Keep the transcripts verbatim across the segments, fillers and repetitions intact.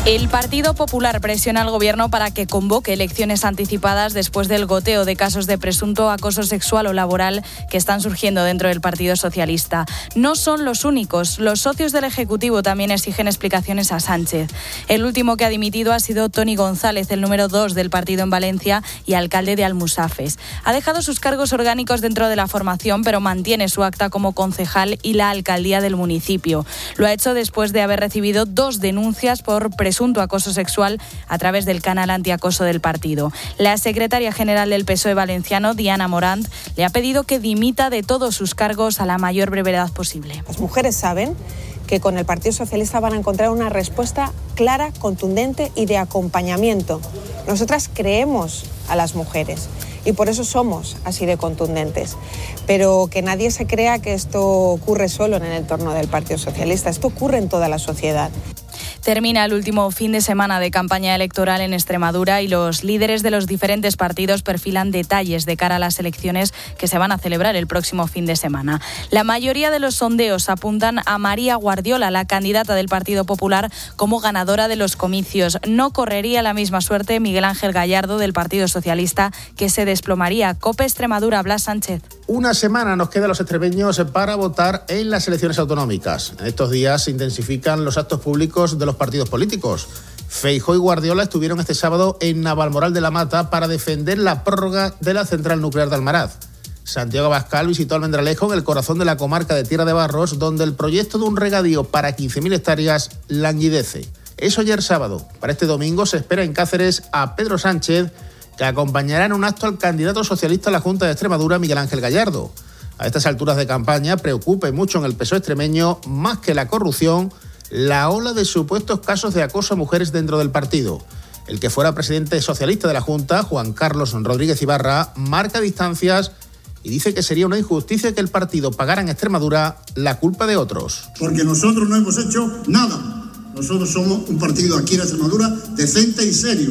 El Partido Popular presiona al Gobierno para que convoque elecciones anticipadas después del goteo de casos de presunto acoso sexual o laboral que están surgiendo dentro del Partido Socialista. No son los únicos. Los socios del Ejecutivo también exigen explicaciones a Sánchez. El último que ha dimitido ha sido Toni González, el número dos del partido en Valencia y alcalde de Almusafes. Ha dejado sus cargos orgánicos dentro de la formación, pero mantiene su acta como concejal y la alcaldía del municipio. Lo ha hecho después de haber recibido dos denuncias por presunto presunto acoso sexual a través del canal antiacoso del partido. La secretaria general del P S O E valenciano, Diana Morant, le ha pedido que dimita de todos sus cargos a la mayor brevedad posible. Las mujeres saben que con el Partido Socialista van a encontrar una respuesta clara, contundente y de acompañamiento. Nosotras creemos a las mujeres y por eso somos así de contundentes. Pero que nadie se crea que esto ocurre solo en el entorno del Partido Socialista, esto ocurre en toda la sociedad. Termina el último fin de semana de campaña electoral en Extremadura y los líderes de los diferentes partidos perfilan detalles de cara a las elecciones que se van a celebrar el próximo fin de semana. La mayoría de los sondeos apuntan a María Guardiola, la candidata del Partido Popular, como ganadora de los comicios. No correría la misma suerte Miguel Ángel Gallardo del Partido Socialista, que se desplomaría. COPE Extremadura, Blas Sánchez. Una semana nos queda a los extremeños para votar en las elecciones autonómicas. En estos días se intensifican los actos públicos de los partidos políticos. Feijóo y Guardiola estuvieron este sábado en Navalmoral de la Mata para defender la prórroga de la central nuclear de Almaraz. Santiago Abascal visitó Almendralejo, en el corazón de la comarca de Tierra de Barros, donde el proyecto de un regadío para quince mil hectáreas languidece. Eso ayer sábado. Para este domingo se espera en Cáceres a Pedro Sánchez, que acompañará en un acto al candidato socialista a la Junta de Extremadura, Miguel Ángel Gallardo. A estas alturas de campaña preocupa mucho en el P S O E extremeño, más que la corrupción, la ola de supuestos casos de acoso a mujeres dentro del partido. El que fuera presidente socialista de la Junta, Juan Carlos Rodríguez Ibarra, marca distancias y dice que sería una injusticia que el partido pagara en Extremadura la culpa de otros. Porque nosotros no hemos hecho nada. Nosotros somos un partido aquí en Extremadura decente y serio.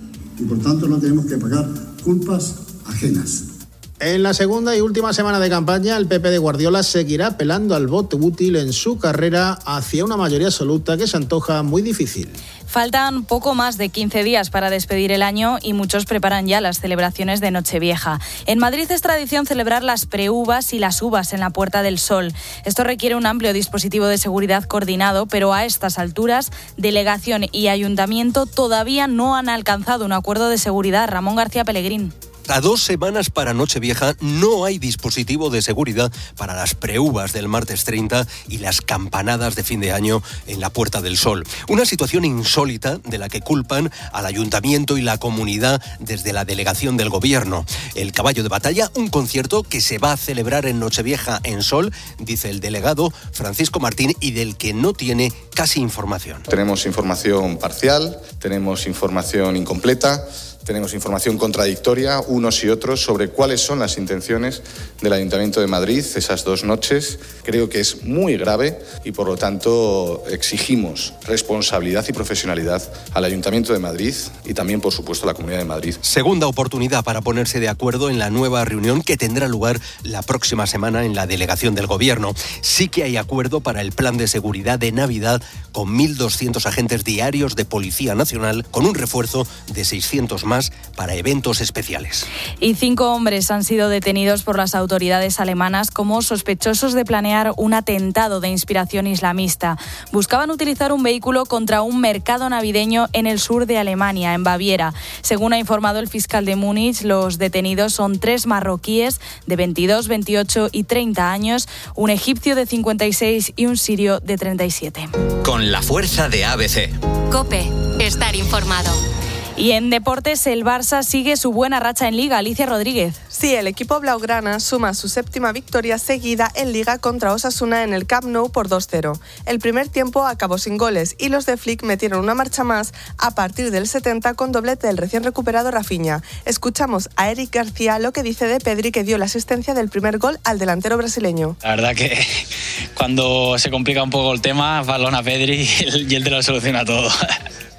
Y por tanto no tenemos que pagar culpas ajenas. En la segunda y última semana de campaña, el P P de Guardiola seguirá apelando al voto útil en su carrera hacia una mayoría absoluta que se antoja muy difícil. Faltan poco más de quince días para despedir el año y muchos preparan ya las celebraciones de Nochevieja. En Madrid es tradición celebrar las preuvas y las uvas en la Puerta del Sol. Esto requiere un amplio dispositivo de seguridad coordinado, pero a estas alturas, delegación y ayuntamiento todavía no han alcanzado un acuerdo de seguridad. Ramón García Pellegrín. A dos semanas para Nochevieja no hay dispositivo de seguridad para las preuvas del martes treinta y las campanadas de fin de año en la Puerta del Sol. Una situación insólita de la que culpan al ayuntamiento y la comunidad desde la delegación del gobierno. El caballo de batalla, un concierto que se va a celebrar en Nochevieja en Sol, dice el delegado Francisco Martín, y del que no tiene casi información. Tenemos información parcial, tenemos información incompleta. Tenemos información contradictoria, unos y otros, sobre cuáles son las intenciones del Ayuntamiento de Madrid esas dos noches. Creo que es muy grave y, por lo tanto, exigimos responsabilidad y profesionalidad al Ayuntamiento de Madrid y también, por supuesto, a la Comunidad de Madrid. Segunda oportunidad para ponerse de acuerdo en la nueva reunión que tendrá lugar la próxima semana en la delegación del Gobierno. Sí que hay acuerdo para el plan de seguridad de Navidad con mil doscientos agentes diarios de Policía Nacional, con un refuerzo de seiscientos más para eventos especiales. Y cinco hombres han sido detenidos por las autoridades alemanas como sospechosos de planear un atentado de inspiración islamista. Buscaban utilizar un vehículo contra un mercado navideño en el sur de Alemania, en Baviera. Según ha informado el fiscal de Múnich, los detenidos son tres marroquíes de veintidós, veintiocho y treinta años, un egipcio de cincuenta y seis y un sirio de treinta y siete. Con la fuerza de A B C. COPE. Estar informado. Y en deportes, el Barça sigue su buena racha en Liga. Alicia Rodríguez. Sí, el equipo blaugrana suma su séptima victoria seguida en Liga contra Osasuna en el Camp Nou por dos cero. El primer tiempo acabó sin goles y los de Flick metieron una marcha más a partir del setenta con doblete del recién recuperado Rafinha. Escuchamos a Eric García lo que dice de Pedri, que dio la asistencia del primer gol al delantero brasileño. La verdad que cuando se complica un poco el tema, balón a Pedri y él te lo soluciona todo.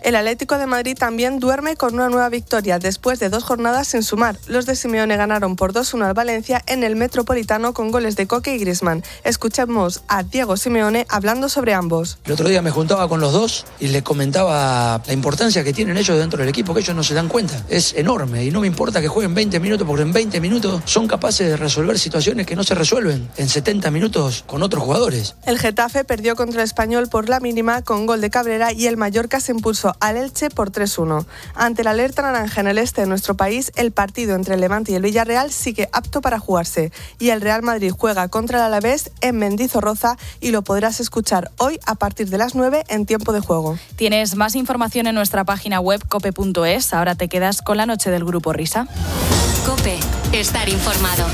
El Atlético de Madrid también duerme con una nueva victoria después de dos jornadas sin sumar. Los de Simeone ganaron por dos uno al Valencia en el Metropolitano con goles de Coque y Griezmann. Escuchemos a Diego Simeone hablando sobre ambos. El otro día me juntaba con los dos y les comentaba la importancia que tienen ellos dentro del equipo, que ellos no se dan cuenta. Es enorme y no me importa que jueguen veinte minutos, porque en veinte minutos son capaces de resolver situaciones que no se resuelven en setenta minutos con otros jugadores. El Getafe perdió contra el Español por la mínima con gol de Cabrera y el Mallorca se impuso al Elche por tres uno. Ante la alerta naranja en el este de nuestro país, el partido entre el Levante y el Villarreal sigue apto para jugarse y el Real Madrid juega contra el Alavés en Mendizorroza y lo podrás escuchar hoy a partir de las nueve en tiempo de juego. Tienes más información en nuestra página web cope punto es. Ahora te quedas con la noche del Grupo Risa. COPE. Estar informado.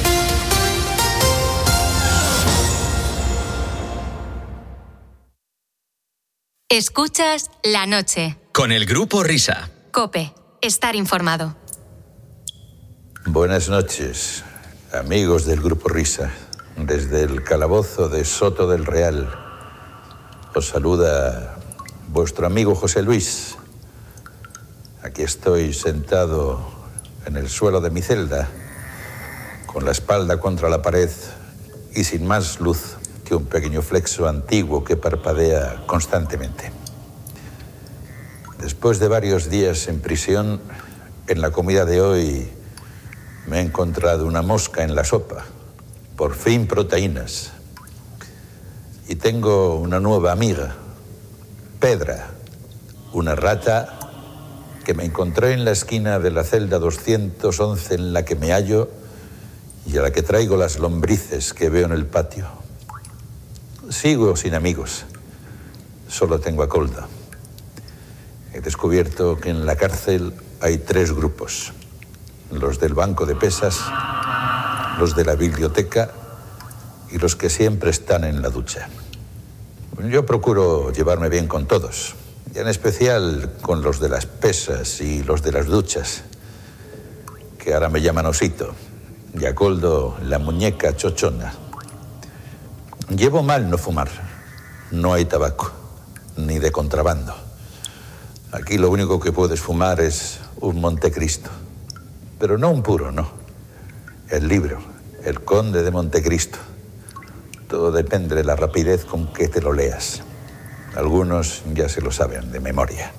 Escuchas La Noche. Con el Grupo Risa. COPE. Estar informado. Buenas noches, amigos del Grupo Risa. Desde el calabozo de Soto del Real os saluda vuestro amigo José Luis. Aquí estoy sentado en el suelo de mi celda, con la espalda contra la pared y sin más luz que un pequeño flexo antiguo que parpadea constantemente. Después de varios días en prisión, en la comida de hoy me he encontrado una mosca en la sopa. Por fin proteínas. Y tengo una nueva amiga, Pedra, una rata que me encontré en la esquina de la celda doscientos once en la que me hallo y a la que traigo las lombrices que veo en el patio. Sigo sin amigos, solo tengo a Coldo. He descubierto que en la cárcel hay tres grupos: los del banco de pesas, los de la biblioteca y los que siempre están en la ducha. Yo procuro llevarme bien con todos, y en especial con los de las pesas y los de las duchas, que ahora me llaman Osito, y a Coldo la muñeca chochona. Llevo mal no fumar. No hay tabaco, ni de contrabando. Aquí lo único que puedes fumar es un Montecristo. Pero no un puro, no. El libro, El Conde de Montecristo. Todo depende de la rapidez con que te lo leas. Algunos ya se lo saben de memoria.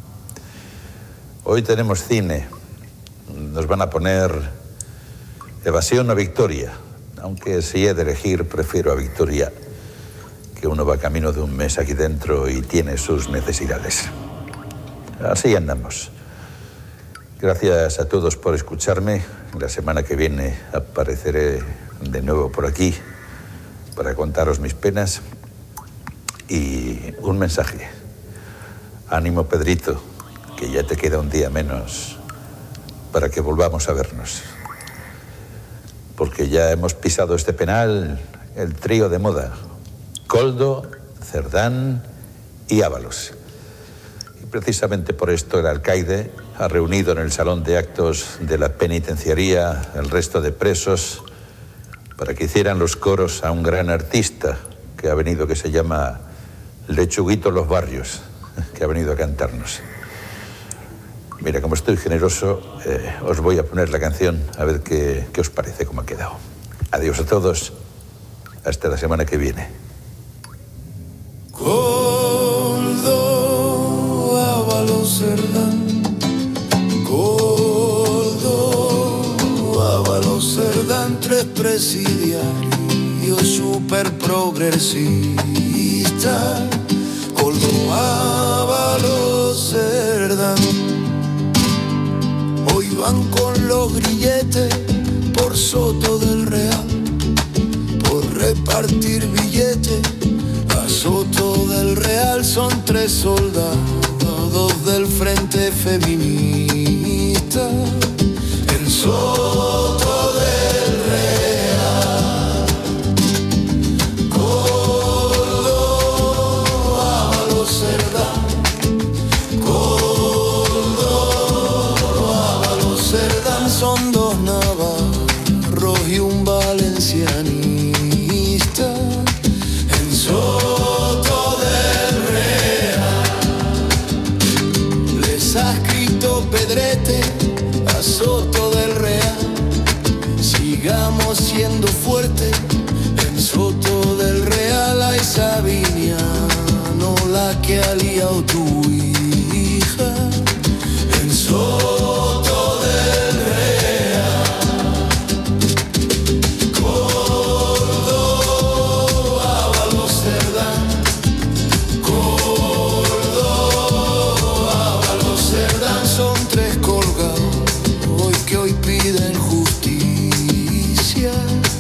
Hoy tenemos cine. Nos van a poner Evasión o Victoria. Aunque si he de elegir, prefiero a Victoria, que uno va camino de un mes aquí dentro y tiene sus necesidades. Así andamos. Gracias a todos por escucharme. La semana que viene apareceré de nuevo por aquí para contaros mis penas. Y un mensaje. Ánimo, Pedrito, que ya te queda un día menos para que volvamos a vernos. Porque ya hemos pisado este penal el trío de moda: Coldo, Cerdán y Ábalos. Y precisamente por esto el alcaide ha reunido en el salón de actos de la penitenciaría el resto de presos para que hicieran los coros a un gran artista que ha venido, que se llama Lechuguito Los Barrios, que ha venido a cantarnos. Mira, como estoy generoso, eh, os voy a poner la canción a ver qué, qué os parece, cómo ha quedado. Adiós a todos. Hasta la semana que viene. Coldo, Ábalos, Cerdán. Coldo, Ábalos, Cerdán. Tres presidiarios super progresistas. Coldo, Ábalos, Cerdán. Hoy van con los grilletes por Soto del Real, por repartir billetes. A Soto del Real son tres soldados, dos del Frente Feminista. El Soto del Real, Coldo, Ábalos, Cerdán. Son dos navarros y un valencianista en Soto del Real. ha escrito Pedrete a Soto del Real. Sigamos siendo fuertes en Soto del Real. Ay, Sabiniano, la que ha liado tu hija en Soto del Real. Córdoba, Balocerdán, Córdoba, Balocerdán, son tres colgados hoy que hoy piden justicia.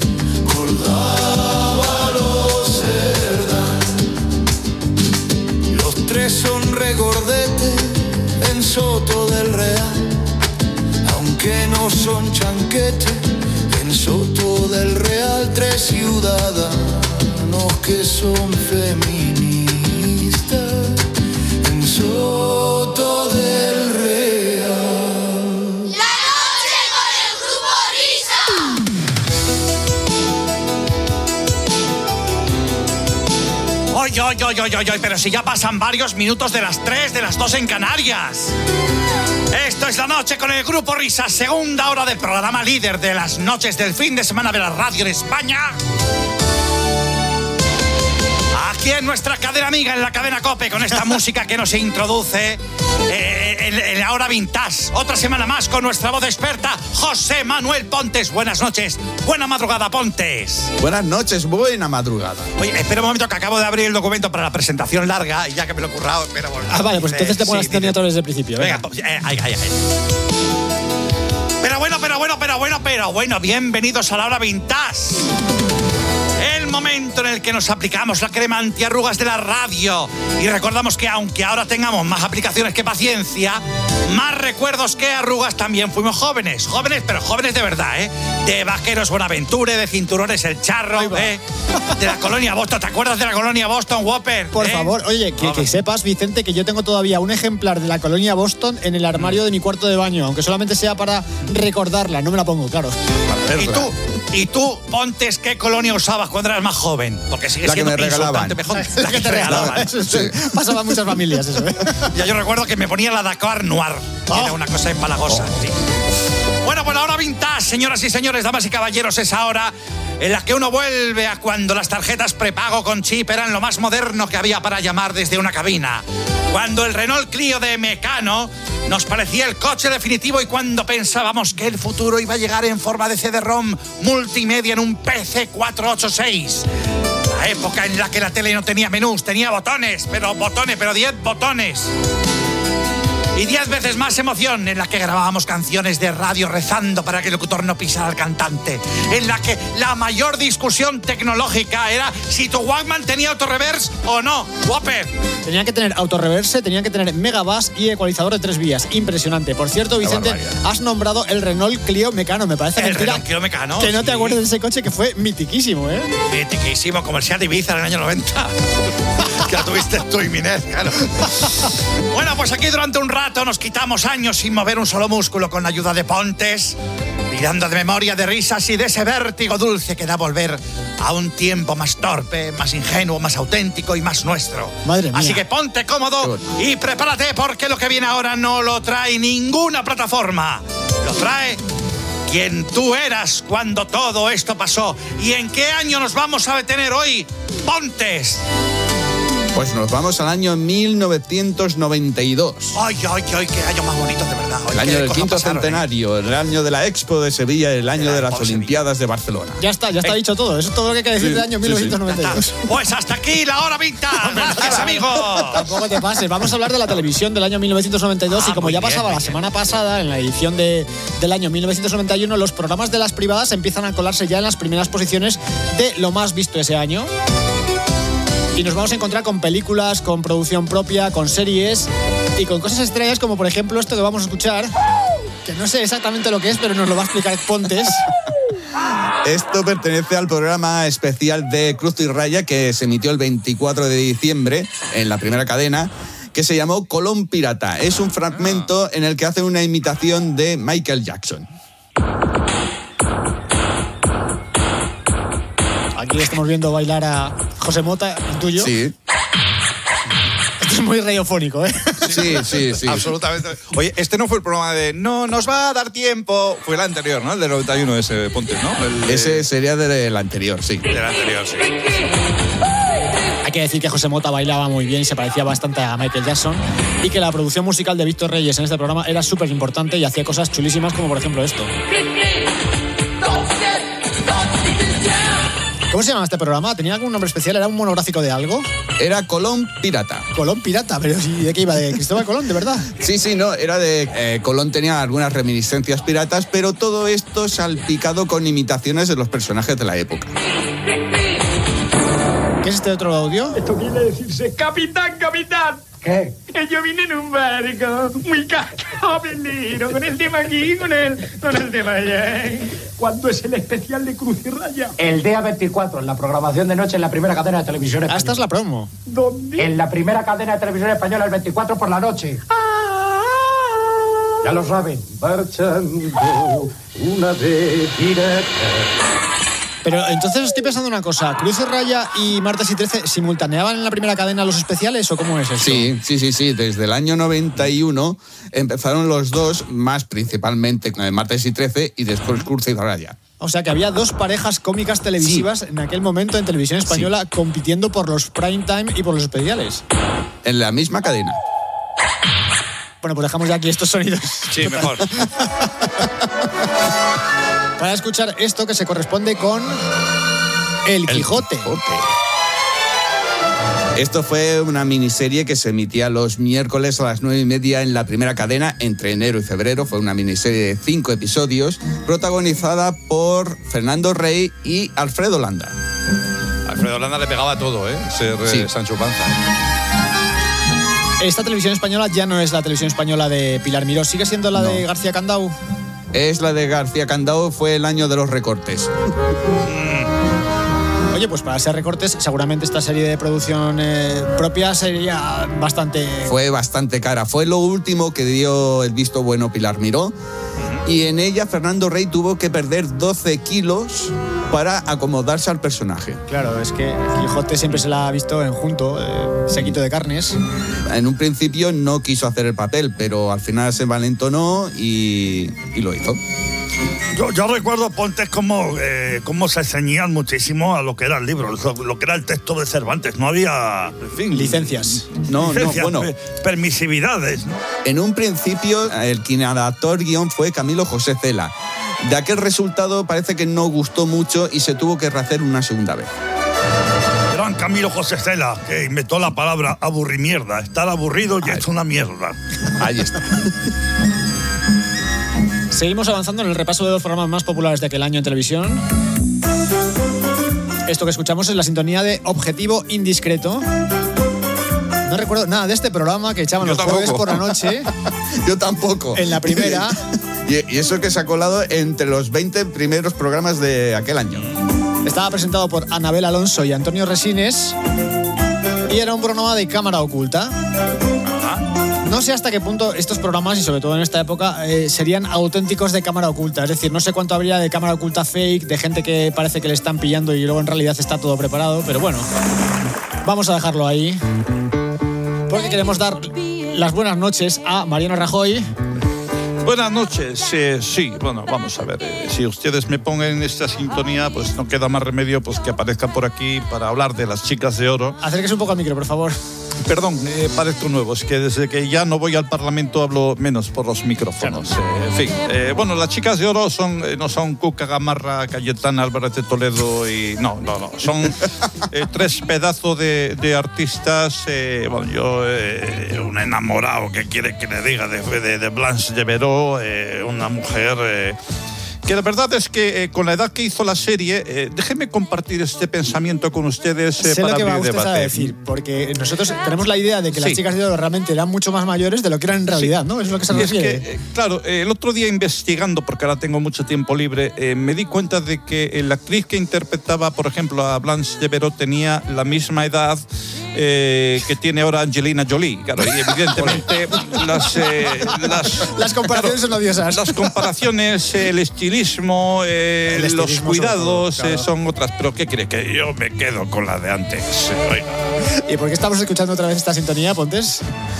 Córdoba, Balocerdán, los tres son regordetes en Soto del Real, aunque no son chanquetes. En Soto del Real, tres ciudadanos que son feministas. En Soto del Real. La noche con el Grupo Risa. Oye, oye, oye, oye, oye, pero si ya pasan varios minutos de las tres, de las dos en Canarias. Esto es La Noche con el Grupo Risa, segunda hora del programa líder de las noches del fin de semana de la radio en España. Aquí en nuestra cadena amiga, en la cadena COPE, con esta música que nos introduce eh, en, en la hora vintage. Otra semana más con nuestra voz experta, José Manuel Pontes. Buenas noches, buena madrugada, Pontes. Buenas noches, buena madrugada. Oye, espera un momento que acabo de abrir el documento para la presentación larga y ya que me lo he currado, pero bueno. Ah, vale, pues entonces te pones sí, todo desde el principio. Venga, venga. eh, ay, ay, ay. Pero bueno, pero bueno, pero bueno, pero bueno, bienvenidos a la hora vintage. El momento en el que nos aplicamos la crema antiarrugas de la radio y recordamos que aunque ahora tengamos más aplicaciones que paciencia, más recuerdos que arrugas, también fuimos jóvenes, jóvenes, pero jóvenes de verdad, ¿eh? De Vaqueros Buenaventure, de Cinturones El Charro, ¿eh? De la colonia Boston. ¿Te acuerdas de la colonia Boston, Whopper? Por ¿eh? favor, oye, que, que sepas, Vicente, que yo tengo todavía un ejemplar de la colonia Boston en el armario de mi cuarto de baño, aunque solamente sea para recordarla, no me la pongo, claro. ¿Y tú? ¿Y tú, Pontes, qué colonia usabas cuando eras más joven? Porque sigue La que siendo me regalaban. mejor. La que te regalaban. Eso sí. Pasaba a muchas familias eso, ¿eh? Ya yo recuerdo que me ponía la Dakar Noir, que Oh. era una cosa empalagosa. Oh. Sí. Bueno, pues la hora vintage, señoras y señores, damas y caballeros, es ahora en la que uno vuelve a cuando las tarjetas prepago con chip eran lo más moderno que había para llamar desde una cabina. Cuando el Renault Clio de Mecano nos parecía el coche definitivo y cuando pensábamos que el futuro iba a llegar en forma de C D ROM multimedia en un P C cuatrocientos ochenta y seis. La época en la que la tele no tenía menús, tenía botones, pero botones, pero diez botones. Y diez veces más emoción, en la que grabábamos canciones de radio rezando para que el locutor no pisara al cantante. En la que la mayor discusión tecnológica era si tu Walkman tenía autorreverse o no. Whopper. Tenía que tener autorreverse, tenía que tener megabass y ecualizador de tres vías. Impresionante. Por cierto, Vicente, has nombrado el Renault Clio Mecano. Me parece El mentira Renault Clio Mecano, que no sí. te acuerdes de ese coche que fue mitiquísimo, ¿eh? Mitiquísimo, como el Seat Ibiza en el año noventa. Que la tuviste tú y Miner, claro. Bueno, pues aquí durante un rato nos quitamos años sin mover un solo músculo con la ayuda de Pontes, tirando de memoria, de risas y de ese vértigo dulce que da volver a un tiempo más torpe, más ingenuo, más auténtico y más nuestro. Madre mía. Así que ponte cómodo y prepárate porque lo que viene ahora no lo trae ninguna plataforma. Lo trae quien tú eras cuando todo esto pasó. ¿Y en qué año nos vamos a detener hoy, Pontes? Pues nos vamos al año mil novecientos noventa y dos. Ay, ay, ay, qué año más bonito, de verdad. Ay, El año qué del cosas quinto pasaron, ¿eh? centenario, el año de la Expo de Sevilla, el año De la de las Expo de Olimpiadas de Barcelona. Ya está, ya está Eh. dicho todo. Eso es todo lo que hay que decir Sí, del año sí, mil novecientos noventa y dos. sí. Pues hasta aquí la hora vintage. Gracias, amigos. Tampoco te pases. Vamos a hablar de la televisión del año mil novecientos noventa y dos Ah, y como muy ya bien, pasaba muy la bien. semana pasada, en la edición de, del año mil novecientos noventa y uno, los programas de las privadas empiezan a colarse ya en las primeras posiciones de lo más visto ese año. Y nos vamos a encontrar con películas, con producción propia, con series y con cosas extrañas como por ejemplo esto que vamos a escuchar, que no sé exactamente lo que es, pero nos lo va a explicar Pontes. Esto pertenece al programa especial de Cruz y Raya que se emitió el veinticuatro de diciembre en la primera cadena, que se llamó Colón Pirata. Es un fragmento en el que hacen una imitación de Michael Jackson. Aquí estamos viendo bailar a José Mota, el tuyo. Sí. Esto es muy radiofónico, ¿eh? Sí, sí, sí. Absolutamente. Oye, este no fue el programa de no nos va a dar tiempo. Fue el anterior, ¿no? El del noventa y uno, ese Ponte, ¿no? El de... Ese sería del anterior, sí. Del anterior, sí. Hay que decir que José Mota bailaba muy bien y se parecía bastante a Michael Jackson, y que la producción musical de Víctor Reyes en este programa era súper importante y hacía cosas chulísimas, como por ejemplo esto. ¿Cómo se llamaba este programa? ¿Tenía algún nombre especial? ¿Era un monográfico de algo? Era Colón Pirata. Colón Pirata, pero ¿y de qué iba? ¿De Cristóbal Colón, de verdad? Sí, sí, no, era de... Eh, Colón tenía algunas reminiscencias piratas, pero todo esto salpicado con imitaciones de los personajes de la época. ¿Qué es este otro audio? Esto quiere decirse capitán, capitán. ¿Qué? Que yo vine en un barco muy cabelero, con el tema aquí, con el, con el tema allá. ¿Cuándo es el especial de Cruz y Raya? El día veinticuatro, en la programación de noche en la primera cadena de televisión española. Ah, esta es la promo. ¿Dónde? En la primera cadena de televisión española, el veinticuatro por la noche. Ah. Ya lo saben. Marchando una vez pirata. Pero entonces estoy pensando una cosa, ¿Cruz y Raya y Martes y trece simultaneaban en la primera cadena los especiales o cómo es esto? Sí, sí, sí, sí. Desde el año noventa y uno empezaron los dos, más principalmente Martes y trece y después Cruz y Raya. O sea que había dos parejas cómicas televisivas sí. en aquel momento en televisión española sí. compitiendo por los prime time y por los especiales. En la misma cadena. Bueno, pues dejamos ya aquí estos sonidos. Sí, mejor. Para escuchar esto que se corresponde con El Quijote. El Quijote. Esto fue una miniserie que se emitía los miércoles a las nueve y media en la primera cadena entre enero y febrero. Fue una miniserie de cinco episodios protagonizada por Fernando Rey y Alfredo Landa. Alfredo Landa le pegaba todo, ¿eh? Ser sí. Sancho Panza. Esta televisión española ya no es la televisión española de Pilar Miró. ¿Sigue siendo la no. de García Candau? Es la de García Candau, fue el año de los recortes. Oye, pues para ser recortes, seguramente esta serie de producción eh, propia sería bastante... Fue bastante cara. Fue lo último que dio el visto bueno Pilar Miró. Y en ella Fernando Rey tuvo que perder doce kilos para acomodarse al personaje. Claro, es que el Quijote siempre se la ha visto en junto, eh, sequito de carnes. En un principio no quiso hacer el papel, pero al final se valentonó y, y lo hizo. Yo, yo recuerdo, Pontes, cómo, eh, cómo se ceñían muchísimo a lo que era el libro, lo, lo que era el texto de Cervantes. No había, en fin... Licencias. No, licencias, no, bueno... Permisividades, ¿no? En un principio, el quien adaptó el guión fue Camilo José Cela. De aquel resultado parece que no gustó mucho y se tuvo que rehacer una segunda vez. Gran Camilo José Cela, que inventó la palabra aburrimierda. Estar aburrido y hecho una mierda. Ahí está. Seguimos avanzando en el repaso de los programas más populares de aquel año en televisión. Esto que escuchamos es la sintonía de Objetivo Indiscreto. No recuerdo nada de este programa que echaban Yo los tampoco. jueves por la noche. Yo tampoco. En la primera. y, y eso que se ha colado entre los veinte primeros programas de aquel año. Estaba presentado por Anabel Alonso y Antonio Resines. Y era un programa de cámara oculta. No sé hasta qué punto estos programas, y sobre todo en esta época, eh, serían auténticos de cámara oculta. Es decir, no sé cuánto habría de cámara oculta fake, de gente que parece que le están pillando y luego en realidad está todo preparado. Pero bueno, vamos a dejarlo ahí. Porque queremos dar las buenas noches a Mariano Rajoy. Buenas noches, eh, sí, bueno, vamos a ver, eh, si ustedes me ponen en esta sintonía, pues no queda más remedio pues que aparezca por aquí para hablar de las chicas de oro. Acérquese un poco al micro, por favor. Perdón, eh, parezco nuevo, es que desde que ya no voy al Parlamento hablo menos por los micrófonos. Eh, en fin, eh, bueno, las chicas de oro son, eh, no son Cuca, Gamarra, Cayetana, Álvarez de Toledo y... No, no, no, son eh, tres pedazos de, de artistas. Eh, bueno, yo, eh, un enamorado que quiere que le diga de, de, de Blanche de Veró, eh, una mujer... Eh, que la verdad es que eh, con la edad que hizo la serie, eh, déjenme compartir este pensamiento con ustedes eh, sé para lo que va abrir usted debate. a decir, porque nosotros tenemos la idea de que sí. las chicas de oro realmente eran mucho más mayores de lo que eran en realidad, sí. ¿no? Es lo que se refiere. Es que, eh, claro, eh, el otro día investigando, porque ahora tengo mucho tiempo libre, eh, me di cuenta de que eh, la actriz que interpretaba, por ejemplo, a Blanche de Veró tenía la misma edad eh, que tiene ahora Angelina Jolie. Claro, y evidentemente las, eh, las... Las comparaciones claro, son odiosas. Las comparaciones, el estilismo... Eh, el estilismo los cuidados todo, claro. eh, son otras, pero ¿qué cree? Que yo me quedo con la de antes. Oiga. ¿Y por qué estamos escuchando otra vez esta sintonía, Pontes?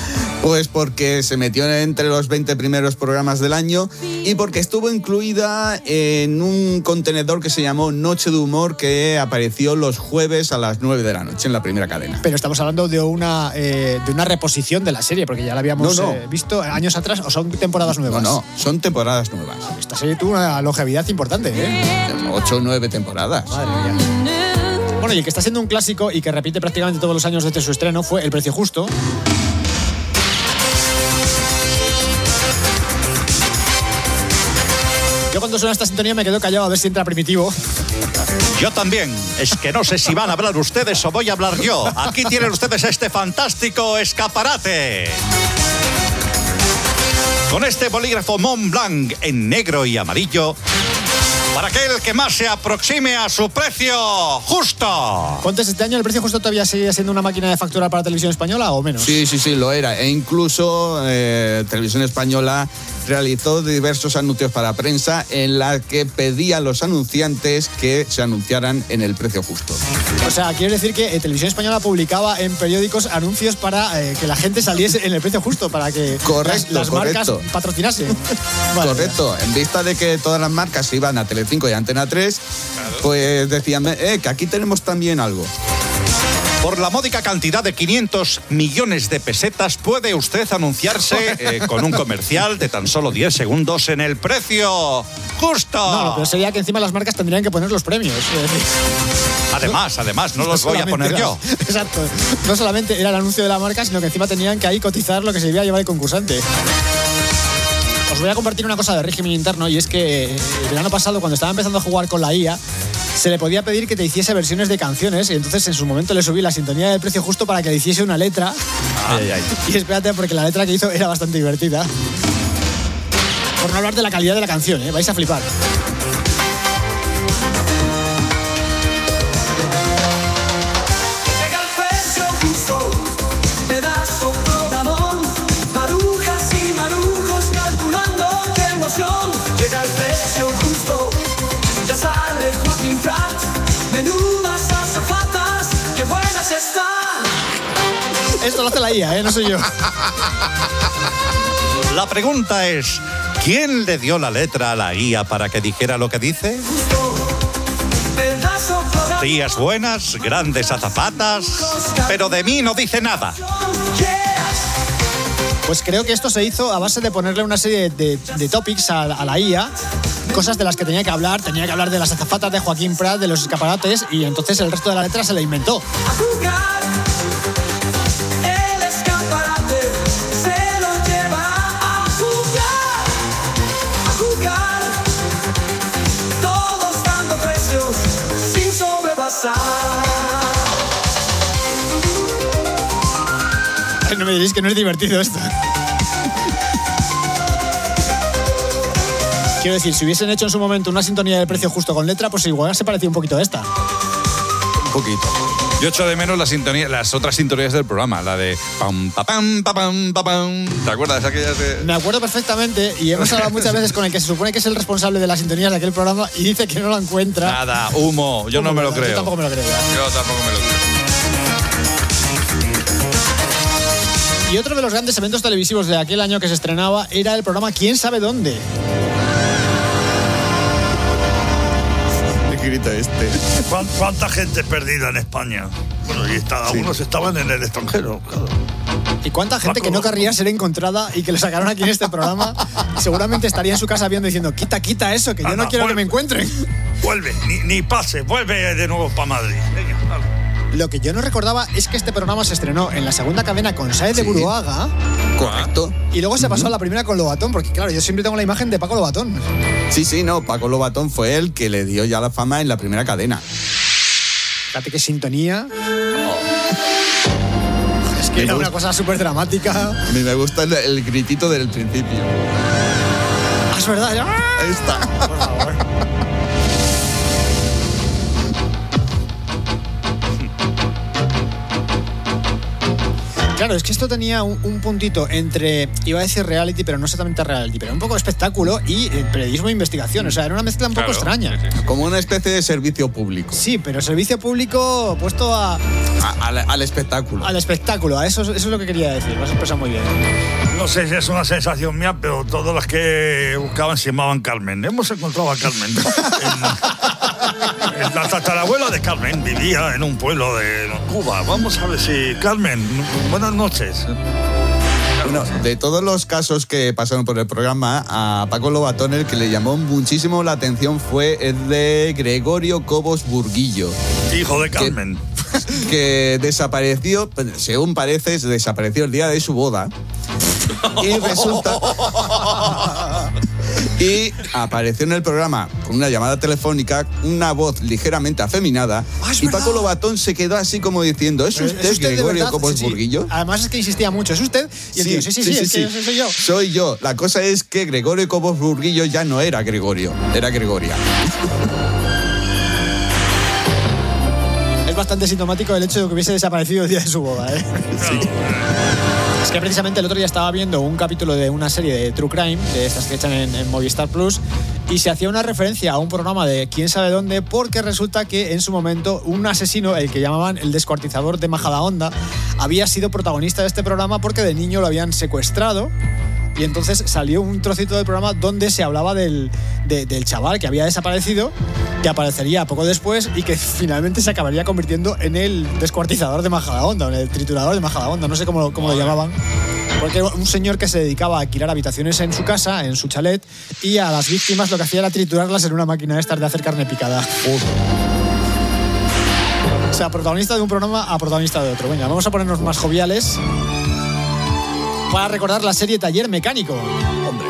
Pues porque se metió entre los veinte primeros programas del año y porque estuvo incluida en un contenedor que se llamó Noche de Humor, que apareció los jueves a las nueve de la noche en la primera cadena. Pero estamos hablando de una, eh, de una reposición de la serie, porque ya la habíamos No, no. eh, visto años atrás, o son temporadas nuevas. No, no, son temporadas nuevas. Esta serie tuvo una longevidad importante, ¿eh? Ocho o nueve temporadas. Madre mía. Bueno, y el que está siendo un clásico y que repite prácticamente todos los años desde su estreno fue El Precio Justo. Yo cuando suena esta sintonía me quedo callado a ver si entra Primitivo. Yo también. Es que no sé si van a hablar ustedes o voy a hablar yo. Aquí tienen ustedes este fantástico escaparate. Con este bolígrafo Montblanc en negro y amarillo, para aquel que más se aproxime a su precio justo. ¿Cuánto es este año? ¿El Precio Justo todavía sigue siendo una máquina de facturar para Televisión Española o menos? Sí, sí, sí, lo era. E incluso eh, Televisión Española realizó diversos anuncios para prensa en la que pedía a los anunciantes que se anunciaran en el precio justo. O sea, quiere decir que eh, Televisión Española publicaba en periódicos anuncios para eh, que la gente saliese en el precio justo, para que correcto, las, las correcto. marcas patrocinasen. Vale. Correcto. En vista de que todas las marcas se iban a Telecinco y a Antena tres, claro, pues decían, eh, que aquí tenemos también algo. Por la módica cantidad de quinientos millones de pesetas puede usted anunciarse eh, con un comercial de tan solo diez segundos en el precio justo. No, no, pero sería que encima las marcas tendrían que poner los premios. Además, además, no, no los voy a poner era, yo. Exacto. No solamente era el anuncio de la marca, sino que encima tenían que ahí cotizar lo que se debía llevar el concursante. Os voy a compartir una cosa de régimen interno, y es que el verano pasado, cuando estaba empezando a jugar con la I A, se le podía pedir que te hiciese versiones de canciones, y entonces en su momento le subí la sintonía del precio justo para que le hiciese una letra. Ay, ay, ay. Y espérate, porque la letra que hizo era bastante divertida. Por no hablar de la calidad de la canción, ¿eh? Vais a flipar. Llega el precio justo, ya sale Joaquín Prat, menudas azafatas, qué buenas están. Esto lo hace la I A, ¿eh? No soy yo. La pregunta es, ¿quién le dio la letra a la I A para que dijera lo que dice? Tías buenas, grandes azafatas, pero de mí no dice nada. Pues creo que esto se hizo a base de ponerle una serie de, de, de topics a, a la I A, cosas de las que tenía que hablar. Tenía que hablar de las azafatas de Joaquín Prat, de los escaparates, y entonces el resto de la letra se la inventó. El escaparate se lo lleva a jugar, a jugar, todos dando precios sin sobrepasar. No me diréis que no es divertido esto. Quiero decir, si hubiesen hecho en su momento una sintonía del precio justo con letra, pues igual se parecía un poquito a esta. Un poquito. Yo echo de menos la sintonía, las otras sintonías del programa, la de pam, pa, pam, pa, pam, pa, pam. ¿Te acuerdas de aquellas de...? Me acuerdo perfectamente, y hemos hablado muchas veces con el que se supone que es el responsable de las sintonías de aquel programa y dice que no lo encuentra. Nada, humo, yo no me lo creo. Yo tampoco me lo creo. Yo tampoco me lo creo. Y otro de los grandes eventos televisivos de aquel año que se estrenaba era el programa ¿Quién sabe dónde? ¿Qué grita este? ¿Cuánta gente perdida en España? Bueno, y está, Sí. algunos estaban en el extranjero, claro. Y cuánta gente que no querría ser encontrada y que le sacaron aquí en este programa, seguramente estaría en su casa viendo diciendo, quita, quita eso, que yo no Anda, quiero vuelve. que me encuentren. Vuelve, ni, ni pase, vuelve de nuevo para Madrid. Venga, dale. Lo que yo no recordaba es que este programa se estrenó en la segunda cadena con Saez de Sí. Buruaga. Correcto. Y luego se pasó a la primera con Lobatón, porque claro, yo siempre tengo la imagen de Paco Lobatón. Sí, sí, no, Paco Lobatón fue el que le dio ya la fama en la primera cadena. Fíjate qué sintonía. Es que Me era gusta. una cosa súper dramática. A mí me gusta el, el gritito del principio. Ah, es verdad. Ahí está. Por favor. Claro, es que esto tenía un, un puntito entre, iba a decir reality, pero no exactamente reality, pero un poco de espectáculo y eh, periodismo e investigación. O sea, era una mezcla un Claro, poco extraña. sí, sí. Como una especie de servicio público. Sí, pero servicio público puesto a... A- al, al espectáculo. Al espectáculo, a eso, eso es lo que quería decir. Lo has expresado muy bien. No sé si es una sensación mía, pero todos los que buscaban se llamaban Carmen. Hemos encontrado a Carmen. En- La tatarabuela de Carmen vivía en un pueblo de Cuba. Vamos a ver si... Carmen, buenas noches. Bueno, de todos los casos que pasaron por el programa, a Paco Lobatón el que le llamó muchísimo la atención fue el de Gregorio Cobos Burguillo. Hijo de Carmen. Que, que desapareció, según parece, desapareció el día de su boda. Y resulta... Y apareció en el programa con una llamada telefónica, una voz ligeramente afeminada, Ah, es y verdad. Paco Lobatón se quedó así como diciendo, ¿es usted, ¿Es usted de Gregorio verdad? Cobos Sí, sí. Burguillo? Además es que insistía mucho, ¿es usted? Y el tío, sí, sí, sí, es que ese soy yo. Soy yo. La cosa es que Gregorio Cobos Burguillo ya no era Gregorio, era Gregoria. Es bastante sintomático el hecho de que hubiese desaparecido el día de su boda, ¿eh? Sí. Es que precisamente el otro día estaba viendo un capítulo de una serie de True Crime, de estas que echan en, en Movistar Plus, y se hacía una referencia a un programa de quién sabe dónde, porque resulta que en su momento un asesino, el que llamaban el descuartizador de Majadahonda, había sido protagonista de este programa porque de niño lo habían secuestrado. Y entonces salió un trocito del programa donde se hablaba del, de- del chaval que había desaparecido, que aparecería poco después y que finalmente se acabaría convirtiendo en el descuartizador de Majadahonda, en el triturador de Majadahonda, no sé cómo, lo- cómo lo llamaban. Porque era un señor que se dedicaba a alquilar habitaciones en su casa, en su chalet, y a las víctimas lo que hacía era triturarlas en una máquina de estas de hacer carne picada. O sea, protagonista de un programa a protagonista de otro. Venga, vamos a ponernos más joviales para recordar la serie Taller Mecánico. Hombre.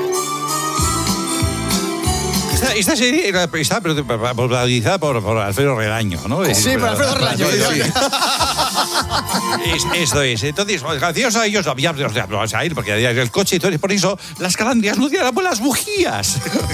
Esta, esta serie era- está protagonizada por, por Alfredo Relaño, ¿no? Sí, por Alfredo Relaño. Es- esto es. Entonces, gracias a ellos había vamos a ir porque había el coche, entonces por eso las calandrias no tiran por las bujías.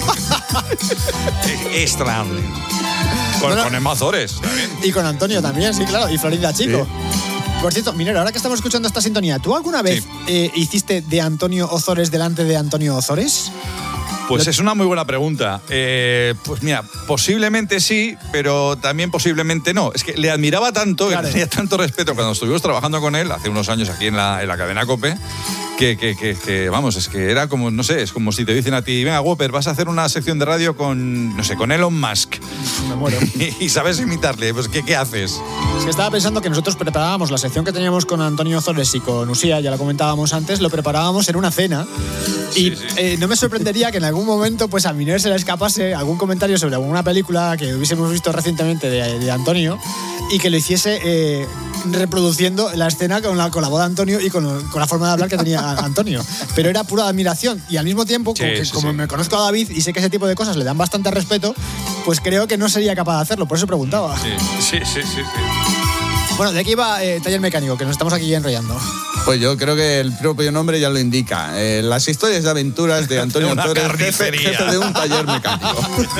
Es extra. Con, Bueno. con Emma Ozores. Y con Antonio también, sí, claro. Y Florinda Chico. Por cierto, Minero, ahora que estamos escuchando esta sintonía, ¿tú alguna vez eh, hiciste de Antonio Ozores delante de Antonio Ozores? Pues es una muy buena pregunta. Eh, pues mira, posiblemente sí, pero también posiblemente no. Es que le admiraba tanto, Claro. que tenía tanto respeto cuando estuvimos trabajando con él hace unos años aquí en la, en la cadena COPE, que, que, que, que, vamos, es que era como, no sé, es como si te dicen a ti, venga, Whopper, vas a hacer una sección de radio con, no sé, con Elon Musk. Me muero. Y sabes imitarle, pues ¿qué, qué haces? Es que estaba pensando que nosotros preparábamos la sección que teníamos con Antonio Ozores y con Usía, ya lo comentábamos antes, lo preparábamos en una cena. Y eh, no me sorprendería que en algún momento pues a Miner se le escapase algún comentario sobre alguna película que hubiésemos visto recientemente de, de Antonio y que lo hiciese eh, reproduciendo la escena con la, con la voz de Antonio y con, con la forma de hablar que tenía Antonio. Pero era pura admiración y al mismo tiempo, Sí, como, que- sí, como sí. me conozco a David y sé que ese tipo de cosas le dan bastante respeto, pues creo que no sería capaz de hacerlo, por eso preguntaba. Sí, sí, sí, sí. sí. Bueno, ¿de aquí va eh, Taller Mecánico? Que nos estamos aquí enrollando. Pues yo creo que el propio nombre ya lo indica. Eh, las historias de aventuras de Antonio Una Ozores, jefe, carnicería. jefe de un taller mecánico.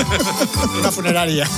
Una funeraria.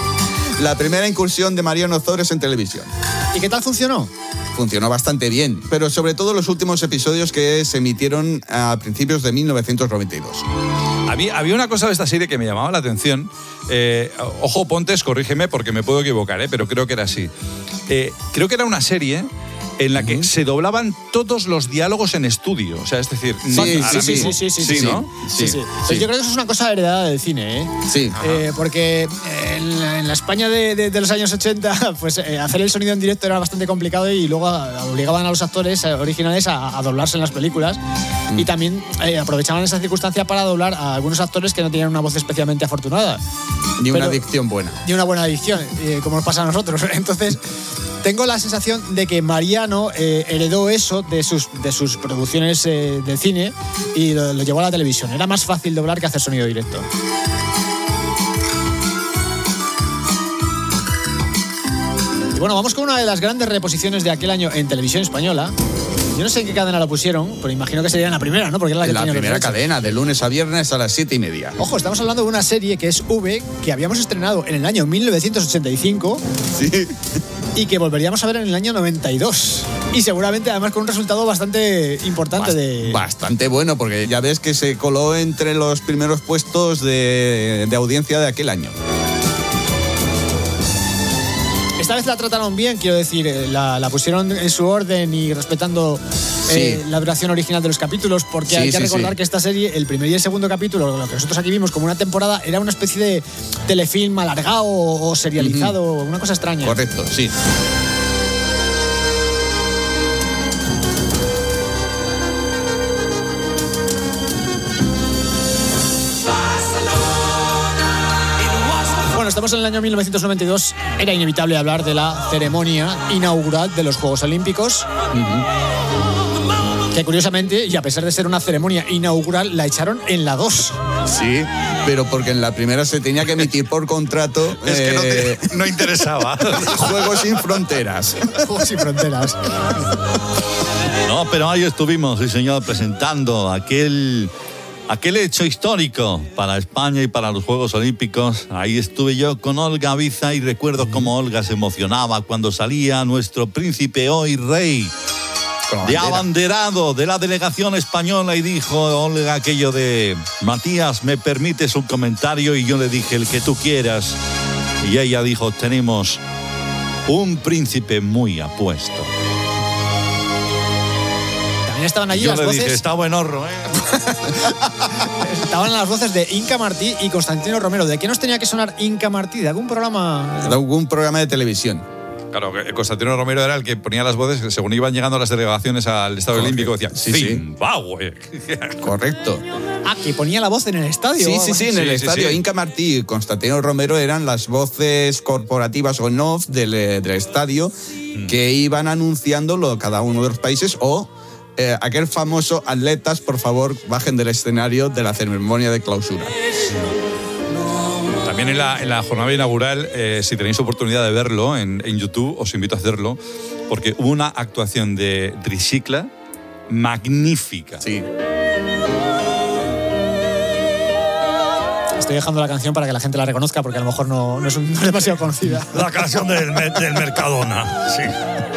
La primera incursión de Mariano Ozores en televisión. ¿Y qué tal funcionó? Funcionó bastante bien, pero sobre todo los últimos episodios que se emitieron a principios de mil novecientos noventa y dos. Había, había una cosa de esta serie que me llamaba la atención. Eh, ojo, Pontes, corrígeme porque me puedo equivocar, ¿eh? Pero creo que era así. Eh, creo que era una serie en la que se doblaban todos los diálogos en estudio. O sea, es decir, Sí, no- sí, ahora sí, mismo- sí, sí, sí, sí, ¿no? sí, sí. Pero yo creo que eso es una cosa heredada del cine, ¿eh? Sí. Eh, porque en la, en la España de, de- de los años ochenta, pues eh, hacer el sonido en directo era bastante complicado y luego a- obligaban a los actores eh, originales a, a doblarse en las películas. Y también eh, aprovechaban esa circunstancia para doblar a algunos actores que no tenían una voz especialmente afortunada. Ni una Pero- dicción buena. Ni una buena adicción, eh, como nos pasa a nosotros. Entonces, tengo la sensación de que Mariano eh, heredó eso de sus, de sus producciones eh, de cine y lo, lo llevó a la televisión. Era más fácil doblar que hacer sonido directo. Y bueno, vamos con una de las grandes reposiciones de aquel año en televisión española. Yo no sé en qué cadena la pusieron, pero imagino que sería en la primera, ¿no? Porque era la que En la tenía los primera derechos. cadena, de lunes a viernes a las siete y media. Ojo, estamos hablando de una serie que es V, que habíamos estrenado en el año mil novecientos ochenta y cinco Sí. y que volveríamos a ver en el año noventa y dos. Y seguramente además con un resultado bastante importante. Bast- de Bastante bueno, porque ya ves que se coló entre los primeros puestos de, de audiencia de aquel año. Esta vez la trataron bien, quiero decir, la, la pusieron en su orden y respetando eh, Sí. la duración original de los capítulos, porque Sí, hay que sí, recordar sí. que esta serie, el primer y el segundo capítulo, lo que nosotros aquí vimos como una temporada, era una especie de telefilm alargado o serializado, uh-huh. una cosa extraña. Correcto, sí. Bueno, estamos en el año mil novecientos noventa y dos. Era inevitable hablar de la ceremonia inaugural de los Juegos Olímpicos. Uh-huh. Que curiosamente, y a pesar de ser una ceremonia inaugural, la echaron en la dos. Sí, pero porque en la primera se tenía que emitir por contrato. Es que no, eh, te, no interesaba. Juegos sin fronteras. Juegos sin fronteras. No, pero ahí estuvimos, sí señor, presentando aquel... Aquel hecho histórico para España y para los Juegos Olímpicos. Ahí estuve yo con Olga Biza y recuerdo cómo Olga se emocionaba cuando salía nuestro príncipe hoy rey de abanderado de la delegación española y dijo Olga aquello de Matías, ¿me permites un comentario? Y yo le dije el que tú quieras. Y ella dijo, tenemos un príncipe muy apuesto. También estaban allí yo las le voces. dije, está buen horro, ¿eh? Estaban las voces de Inca Martí y Constantino Romero. ¿De qué nos tenía que sonar Inca Martí? ¿De algún programa? De algún programa de televisión. Claro, Constantino Romero era el que ponía las voces según iban llegando las delegaciones al Estadio Olímpico. Decía, sí, Zimbabue. Sí. Correcto. Ah, que ponía la voz en el estadio. Sí, sí, sí, en el sí, estadio. Sí, sí. Inca Martí y Constantino Romero eran las voces corporativas o off del, del estadio mm. que iban anunciando lo, cada uno de los países o eh, aquel famoso atletas, por favor, bajen del escenario de la ceremonia de clausura. También en la, en la jornada inaugural, eh, si tenéis oportunidad de verlo en, en YouTube, os invito a hacerlo, porque hubo una actuación de Tricicla magnífica. Sí. Estoy dejando la canción para que la gente la reconozca, porque a lo mejor no, no, es, un, no es demasiado conocida. La canción del, del Mercadona, sí.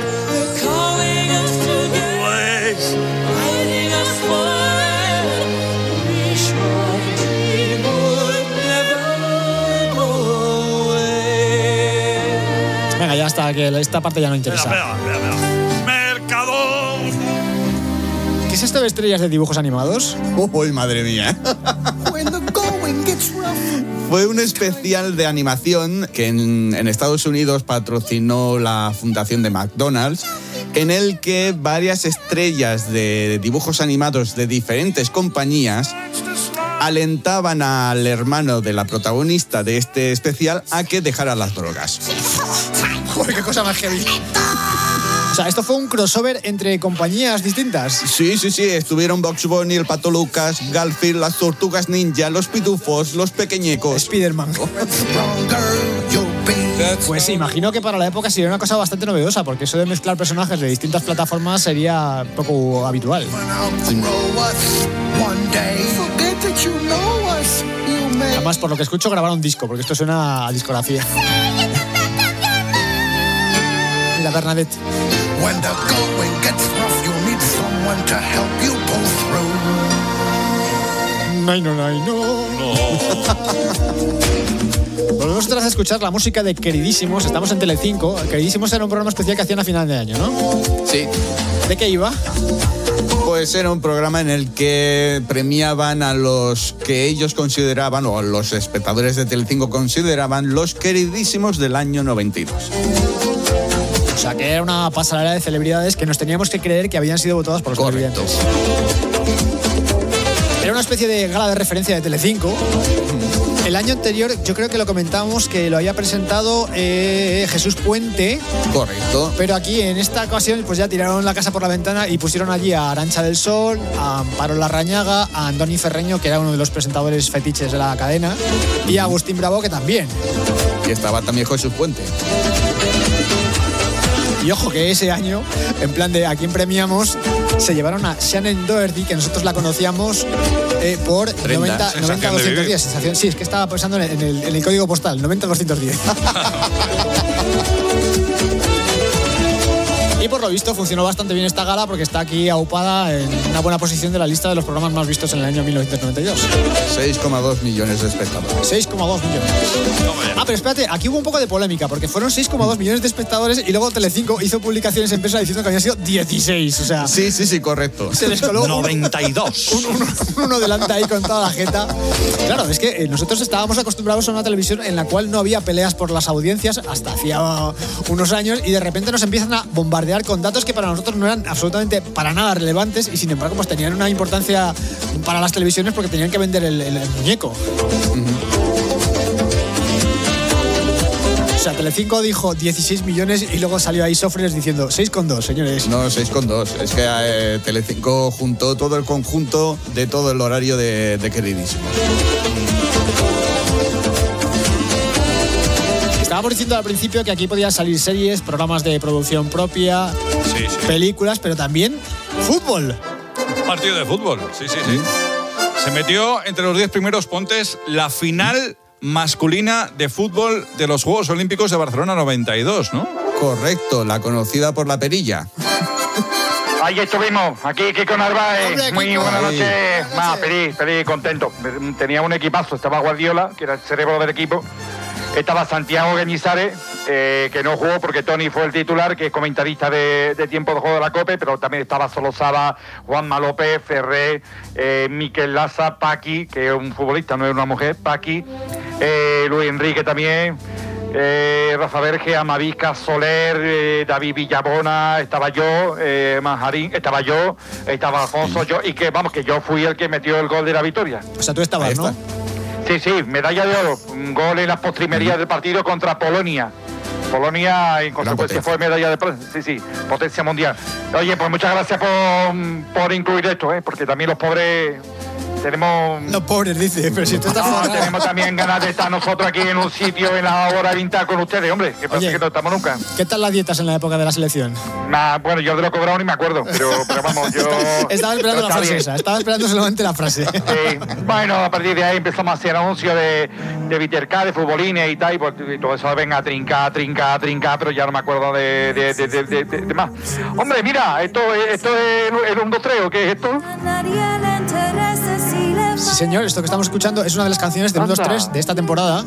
Venga, ya está, que esta parte ya no interesa. Mira, mira, mira, mira. Mercadona. ¿Qué es esto de estrellas de dibujos animados? ¡Uy, madre mía! Fue un especial de animación que en, en Estados Unidos patrocinó la fundación de McDonald's, en el que varias estrellas de dibujos animados de diferentes compañías alentaban al hermano de la protagonista de este especial a que dejara las drogas. Joder, qué cosa más heavy. O sea, ¿esto fue un crossover entre compañías distintas? Sí, sí, sí. Estuvieron Bugs Bunny, el Pato Lucas, Garfield, las Tortugas Ninja, los Pitufos, los Pequeñecos. Spiderman. Pues imagino que para la época sería una cosa bastante novedosa, porque eso de mezclar personajes de distintas plataformas sería poco habitual. Sí. Además, por lo que escucho, grabaron un disco, porque esto suena a discografía. Mira, Bernadette. When the going gets rough, you need someone to help you pull through. No, no, no, no. Volvemos otra vez a escuchar la música de Queridísimos. Estamos en Telecinco. Queridísimos era un programa especial que hacían a final de año, ¿no? Sí. ¿De qué iba? Pues era un programa en el que premiaban a los que ellos consideraban, o los espectadores de Telecinco consideraban, los queridísimos del año noventa y dos. O sea, que era una pasarela de celebridades que nos teníamos que creer que habían sido votadas por los Correcto. televidentes. Era una especie de gala de referencia de Telecinco. El año anterior, yo creo que lo comentábamos, que lo había presentado eh, Jesús Puente. Correcto. Pero aquí, en esta ocasión, pues ya tiraron la casa por la ventana y pusieron allí a Arantxa del Sol, a Amparo Larrañaga, a Andoni Ferreño, que era uno de los presentadores fetiches de la cadena, y a Agustín Bravo, que también. Y estaba también Jesús Puente. Y ojo que ese año, en plan de a quién premiamos, se llevaron a Shannon Doherty, que nosotros la conocíamos eh, por noventa a doscientos diez. Sensación. Sí, es que estaba pensando en el, en el código postal, noventa a doscientos diez. Y por lo visto funcionó bastante bien esta gala porque está aquí aupada en una buena posición de la lista de los programas más vistos en el año mil novecientos noventa y dos. seis coma dos millones de espectadores. seis coma dos millones. Ah, pero espérate, aquí hubo un poco de polémica porque fueron seis coma dos millones de espectadores y luego Telecinco hizo publicaciones en prensa diciendo que habían sido dieciséis. O sea, sí, sí, sí, correcto. Se les coló noventa y dos. Un, un, un, uno delante ahí con toda la jeta. Claro, es que eh, nosotros estábamos acostumbrados a una televisión en la cual no había peleas por las audiencias hasta hacía unos años y de repente nos empiezan a bombardear con datos que para nosotros no eran absolutamente para nada relevantes y sin embargo pues tenían una importancia para las televisiones porque tenían que vender el, el, el muñeco. Uh-huh. O sea, Telecinco dijo dieciséis millones y luego salió ahí Sofres diciendo seis coma dos, señores. No, seis coma dos. Es que eh, Telecinco juntó todo el conjunto de todo el horario de, de Queridísimo. Estábamos diciendo al principio que aquí podían salir series, programas de producción propia, sí, sí. películas, pero también fútbol. Partido de fútbol, sí, sí, sí. Se metió entre los diez primeros pontes la final masculina de fútbol de los Juegos Olímpicos de Barcelona noventa y dos, ¿no? Correcto, la conocida por la perilla. Ahí estuvimos, aquí Kiko Narváez. Hombre, muy Kiko. Buenas noches. Ah, feliz, feliz, contento. Tenía un equipazo, estaba Guardiola, que era el cerebro del equipo. Estaba Santiago Gueñizares, eh, que no jugó porque Tony fue el titular, que es comentarista de, de tiempo de juego de la COPE, pero también estaba Solosaba, Juanma López, Ferré, eh, Miquel Laza, Paqui, que es un futbolista, no es una mujer, Paqui, eh, Luis Enrique también, eh, Rafa Verge, Amavisca, Soler, eh, David Villabona, estaba yo, eh, Manjarín, estaba yo, estaba Alfonso, yo, y que vamos, que yo fui el que metió el gol de la victoria. O sea, tú estabas, ¿no? Sí, sí, medalla de oro, un gol en las postrimerías del partido contra Polonia. Polonia, en consecuencia, fue medalla de plata. Sí, sí, potencia mundial. Oye, pues muchas gracias por, por incluir esto, ¿eh? Porque también los pobres tenemos... Los pobres, dice, pero si tú estás... No, tenemos también ganas de estar nosotros aquí en un sitio en la hora de vintage con ustedes, hombre, que parece que no estamos nunca. ¿Qué tal las dietas en la época de la selección? Nah, bueno, yo de lo cobrado ni me acuerdo, pero, pero vamos, yo... Estaba esperando la frase esa, estaba esperando solamente la frase. Sí, bueno, a partir de ahí empezamos a hacer anuncios de, de Viterca, de futbolines y tal, y, pues, y todo eso venga a trincar, trincar, trincar, pero ya no me acuerdo de, de, de, de, de, de, de más. Hombre, mira, esto, esto es el un dos tres, ¿o qué es esto? Sí, señor, esto que estamos escuchando es una de las canciones de uno dos tres de esta temporada,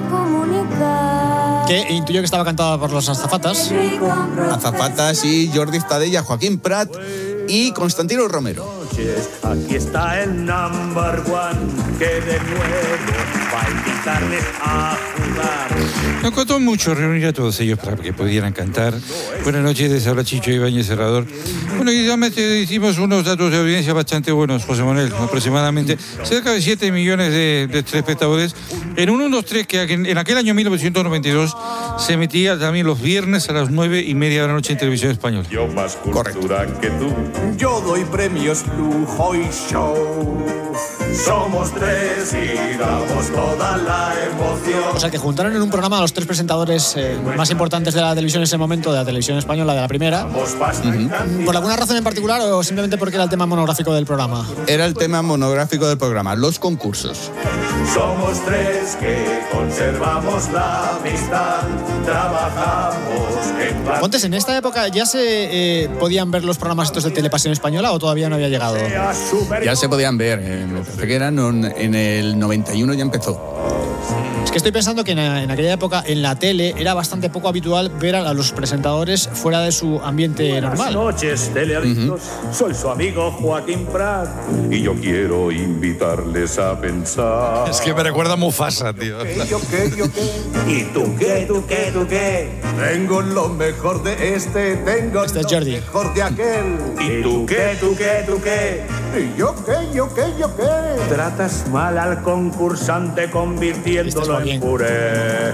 que intuyo que estaba cantada por los azafatas. Azafatas y Jordi Estadella, Joaquín Prat y Constantino Romero. Aquí está el number one que de nuevo va a invitarles a jugar. Me costó mucho reunir a todos ellos para que pudieran cantar. Buenas noches, les habla Chicho Ibáñez Serrador. Bueno, y realmente hicimos unos datos de audiencia bastante buenos, José Manuel, aproximadamente cerca de siete millones de, de espectadores en un uno dos tres que en aquel año mil novecientos noventa y dos se emitía también los viernes a las nueve y media de la noche en Televisión Española. Yo más cultura que tú, yo doy premios lujo y show. Somos tres y damos toda la emoción. O sea, que juntaron en un programa a los tres presentadores eh, más importantes de la televisión en ese momento, de la televisión española, de la primera. Uh-huh. ¿Por alguna razón en particular o simplemente porque era el tema monográfico del programa? Era el tema monográfico del programa, los concursos. Somos tres que conservamos la amistad, trabajamos en... Pontes, ¿en esta época ya se eh, podían ver los programas estos de Telepasión Española o todavía no había llegado? Ya se podían ver, eh, me parece que eran en el noventa y uno ya empezó. Es que estoy pensando que en, en aquella época en la tele era bastante poco habitual ver a los presentadores fuera de su ambiente Buenas normal. Buenas noches, teleadictos. Uh-huh. Soy su amigo Joaquín Prat y yo quiero invitarles a pensar. Es que me recuerda a Mufasa, tío. ¿Qué, yo qué, yo qué? ¿Y tú qué, tú qué, tú qué? Tengo lo mejor de este, tengo este es lo Jordi. mejor de aquel. ¿Y tú qué, tú qué, tú qué? ¿Y yo qué, yo qué, yo qué? Tratas mal al concursante convirtiéndolo en puré.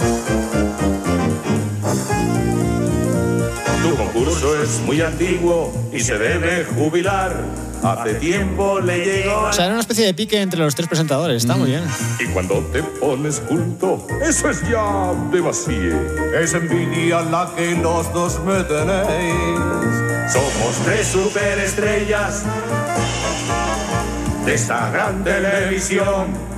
Tu concurso es muy antiguo y se debe jubilar. Hace tiempo le llegó... O sea, era una especie de pique entre los tres presentadores. Está mm. muy bien. Y cuando te pones culto, eso es ya de vacíe. Es envidia la que los dos me tenéis. Somos tres superestrellas de esta gran televisión.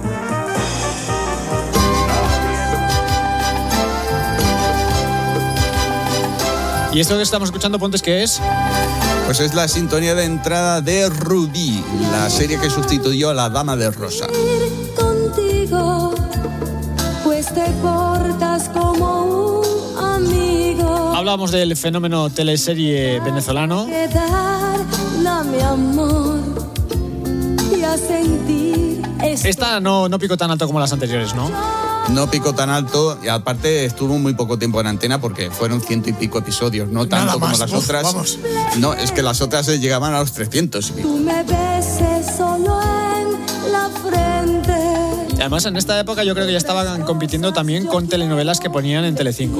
Y ¿Y esto que estamos escuchando, Pontes, qué es? Pues es la sintonía de entrada de Rubí, la serie que sustituyó a La Dama de Rosa. Contigo, pues te portas como un amigo. Hablábamos del fenómeno teleserie venezolano. Quedar, dame amor y a sentir. Esta no, no picó tan alto como las anteriores, ¿no? No picó tan alto y aparte estuvo muy poco tiempo en antena porque fueron ciento y pico episodios, no tanto Nada como más, las uf, otras. vamos. No, es que las otras llegaban a los trescientos y pico. Tú me beses solo en la frente. Y además, en esta época yo creo que ya estaban compitiendo también con telenovelas que ponían en Telecinco.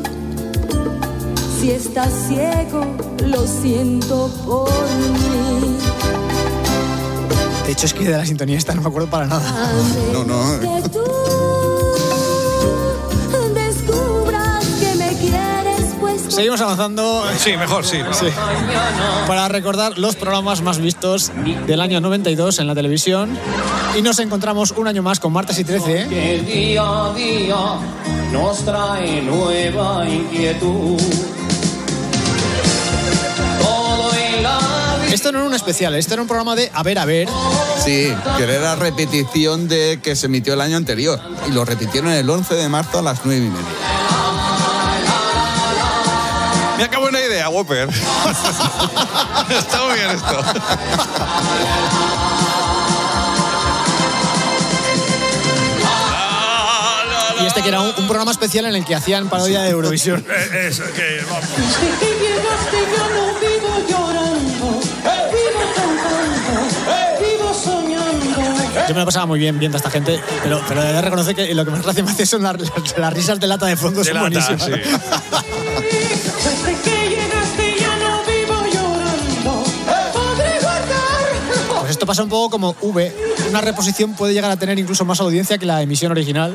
Si estás ciego, lo siento por mí. De hecho, es que de la sintonía esta no me acuerdo para nada. No, no. Que tú descubras que me quieres, pues... Seguimos avanzando. Sí, mejor, sí. Sí. Para recordar los programas más vistos del año noventa y dos en la televisión. Y nos encontramos un año más con Martes y trece. Que día a día nos trae nueva inquietud. Todo en la vida. Esto no era un especial, esto era un programa de A ver, a ver. Sí, que era la repetición de que se emitió el año anterior. Y lo repitieron el once de marzo a las nueve y media. Mira qué buena idea, Whopper. Está muy bien esto. Y este que era un, un programa especial en el que hacían parodia de Eurovisión. Eh, es que vamos. Desde que llegaste yo no vivo llorando, vivo cantando, vivo soñando. Yo me lo pasaba muy bien viendo a esta gente, pero, pero he de reconocer que lo que más gracia me hace son las, las, las risas de lata de fondo, De son lata, buenísimas. sí. Desde que llegaste ya no vivo llorando, podré guardar. Pues esto pasa un poco como V. Una reposición puede llegar a tener incluso más audiencia que la emisión original.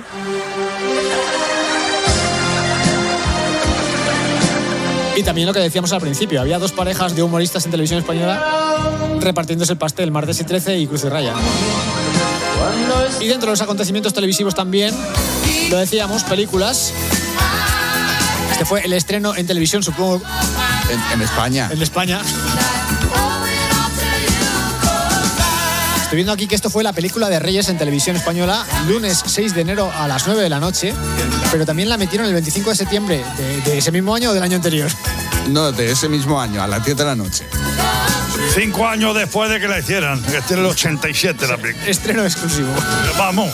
Y también lo que decíamos al principio, había dos parejas de humoristas en televisión española repartiéndose el pastel, Martes y trece y Cruz y Raya. Y dentro de los acontecimientos televisivos también, lo decíamos, películas. Este fue el estreno en televisión, supongo. En, en España. En España. Estoy viendo aquí que esto fue la película de Reyes en televisión española, lunes seis de enero a las nueve de la noche, pero también la metieron el veinticinco de septiembre de, de ese mismo año o del año anterior. No, de ese mismo año, a las diez de la noche. Cinco años después de que la hicieran. Este es el ochenta y siete la película. Estreno exclusivo. Vamos.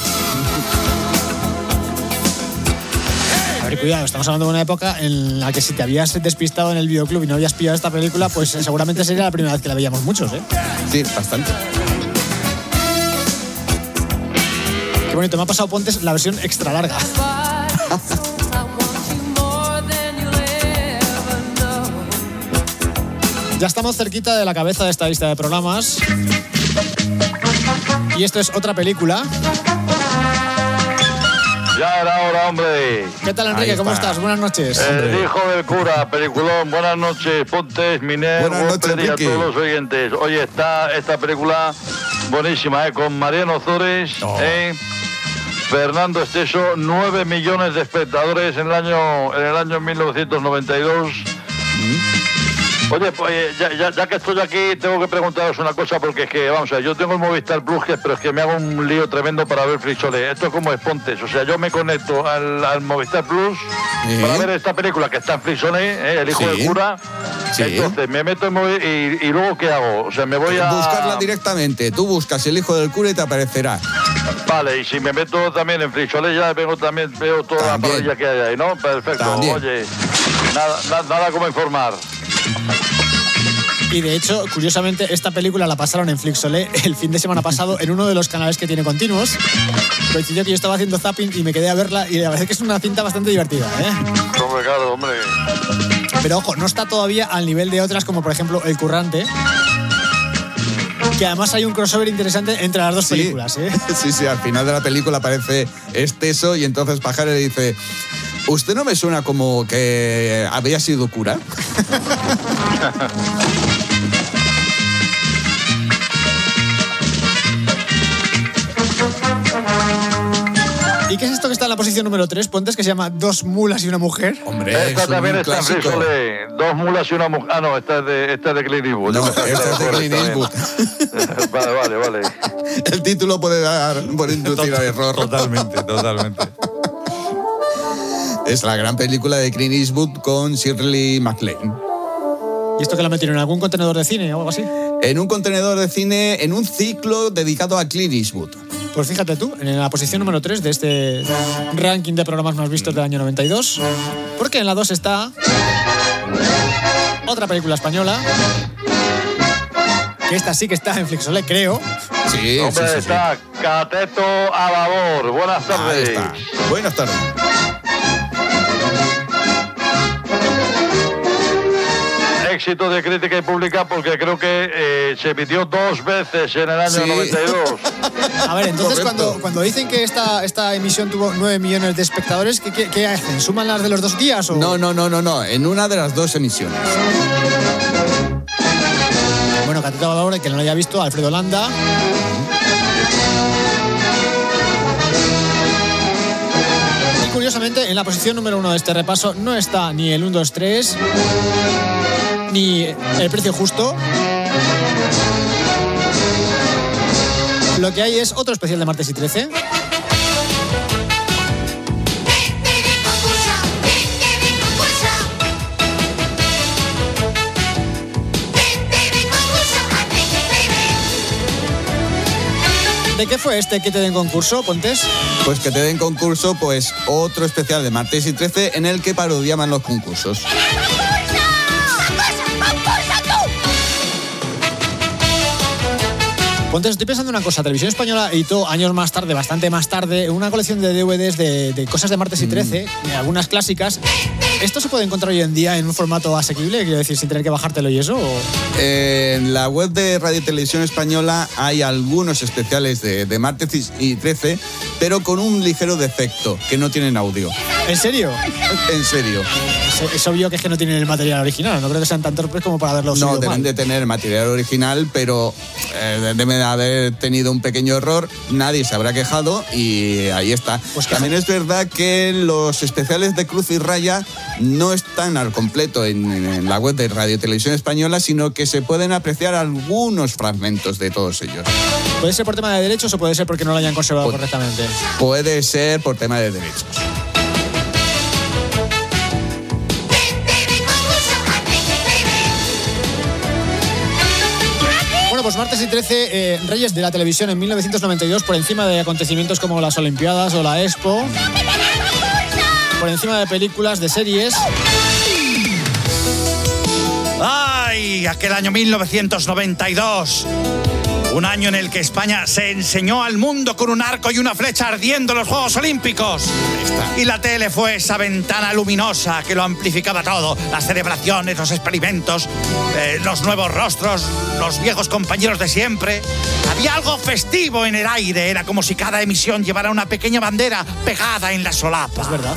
A ver, cuidado, estamos hablando de una época en la que si te habías despistado en el videoclub y no habías pillado esta película, pues seguramente sería la primera vez que la veíamos muchos, ¿eh? Sí, bastante. Qué bonito, me ha pasado Pontes la versión extra larga. Ya estamos cerquita de la cabeza de esta lista de programas. Y esto es otra película. Ya era hora, hombre. ¿Qué tal, Enrique? ¿Cómo estás? Buenas noches. El hijo del cura, peliculón. Buenas noches, Pontes, Miner, Whopper y a todos los oyentes. Oye, está esta película buenísima, ¿eh? Con Mariano Ozores, oh. ¿eh? Fernando Esteso, nueve millones de espectadores en el año, en el año mil novecientos noventa y dos. ¿Mm? Oye, pues ya, ya, ya que estoy aquí, tengo que preguntaros una cosa, porque es que, vamos a ver, yo tengo el Movistar Plus, que, pero es que me hago un lío tremendo para ver Frisoles. Esto es como es Pontes, o sea, yo me conecto al, al Movistar Plus ¿Sí? para ver esta película que está en Frisoles, ¿eh? El hijo ¿Sí? del cura. Sí. Entonces, me meto en Movistar y, y luego, ¿qué hago? O sea, me voy a... Buscarla directamente. Tú buscas el hijo del cura y te aparecerá. Vale, y si me meto también en Frisoles, ya vengo también, veo toda también. la parrilla que hay ahí, ¿no? Perfecto. También. Oye, nada, nada, nada como informar. Y de hecho, curiosamente, esta película la pasaron en Flixolé el fin de semana pasado en uno de los canales que tiene continuos. Coincidió que yo estaba haciendo zapping y me quedé a verla y la verdad es que es una cinta bastante divertida, ¿eh? Hombre, claro, hombre. Pero ojo, no está todavía al nivel de otras como por ejemplo El Currante, que además hay un crossover interesante entre las dos sí, películas, ¿eh? Sí, sí, al final de la película aparece Esteso y entonces Pajares le dice: ¿usted no me suena como que había sido cura? ¿Y qué es esto que está en la posición número tres, Pontes, que se llama Dos mulas y una mujer? Hombre, esta es también un está en clásico. Frisole. Dos mulas y una mujer. Ah, no, esta es de, esta es de Clint Eastwood. No, esta es de Clint Eastwood. Vale, vale, vale. El título puede dar por inducir a error. Totalmente, totalmente. Es la gran película de Clint Eastwood con Shirley MacLaine. ¿Y esto que la metieron en algún contenedor de cine o algo así? En un contenedor de cine, en un ciclo dedicado a Clint Eastwood. Pues fíjate tú, en la posición número tres de este ranking de programas más vistos del año noventa y dos, porque en la dos está otra película española, que esta sí que está en Flixolé, creo. Sí, Hombre, sí, sí, está Cateto a babor. Buenas tardes. Ahí está. Buenas tardes. Éxito de crítica y pública porque creo que eh, se emitió dos veces en el año Sí. noventa y dos. A ver, entonces Correcto. cuando, cuando dicen que esta, esta emisión tuvo nueve millones de espectadores, ¿qué, qué, qué hacen? ¿Suman las de los dos días o...? No, no, no, no, no. En una de las dos emisiones. Bueno, Cateto a babor, que no lo haya visto, Alfredo Landa. Y curiosamente, en la posición número uno de este repaso no está ni el uno, dos, tres, ni el precio justo. Lo que hay es otro especial de martes y trece. ¿De qué fue este que te den concurso, Pontes? Pues que te den concurso, pues otro especial de martes y trece en el que parodiaban los concursos. Pontes, estoy pensando una cosa. Televisión Española editó años más tarde, bastante más tarde, una colección de D V Ds de, de cosas de martes y trece, Mm. de algunas clásicas. ¿Esto se puede encontrar hoy en día en un formato asequible? Quiero decir, sin tener que bajártelo y eso. ¿O? En la web de Radio y Televisión Española hay algunos especiales de, de martes y trece, pero con un ligero defecto, que no tienen audio. ¿En serio? En serio. Es, es obvio que es que no tienen el material original. No creo que sean tan torpes como para verlo No, subido deben mal. de tener material original, pero eh, deben de haber tenido un pequeño error. Nadie se habrá quejado y ahí está. Pues también es verdad que los especiales de Cruz y Raya no están al completo en, en la web de Radio y Televisión Española, sino que se pueden apreciar algunos fragmentos de todos ellos. ¿Puede ser por tema de derechos o puede ser porque no lo hayan conservado Pu- correctamente? Puede ser por tema de derechos. Bueno, pues martes y trece, eh, Reyes de la Televisión en mil novecientos noventa y dos, por encima de acontecimientos como las Olimpiadas o la Expo, por encima de películas, de series. ¡Ay! Aquel año mil novecientos noventa y dos. Un año en el que España se enseñó al mundo con un arco y una flecha ardiendo en los Juegos Olímpicos. Y la tele fue esa ventana luminosa que lo amplificaba todo. Las celebraciones, los experimentos, eh, los nuevos rostros, los viejos compañeros de siempre. Había algo festivo en el aire. Era como si cada emisión llevara una pequeña bandera pegada en la solapa. Es verdad.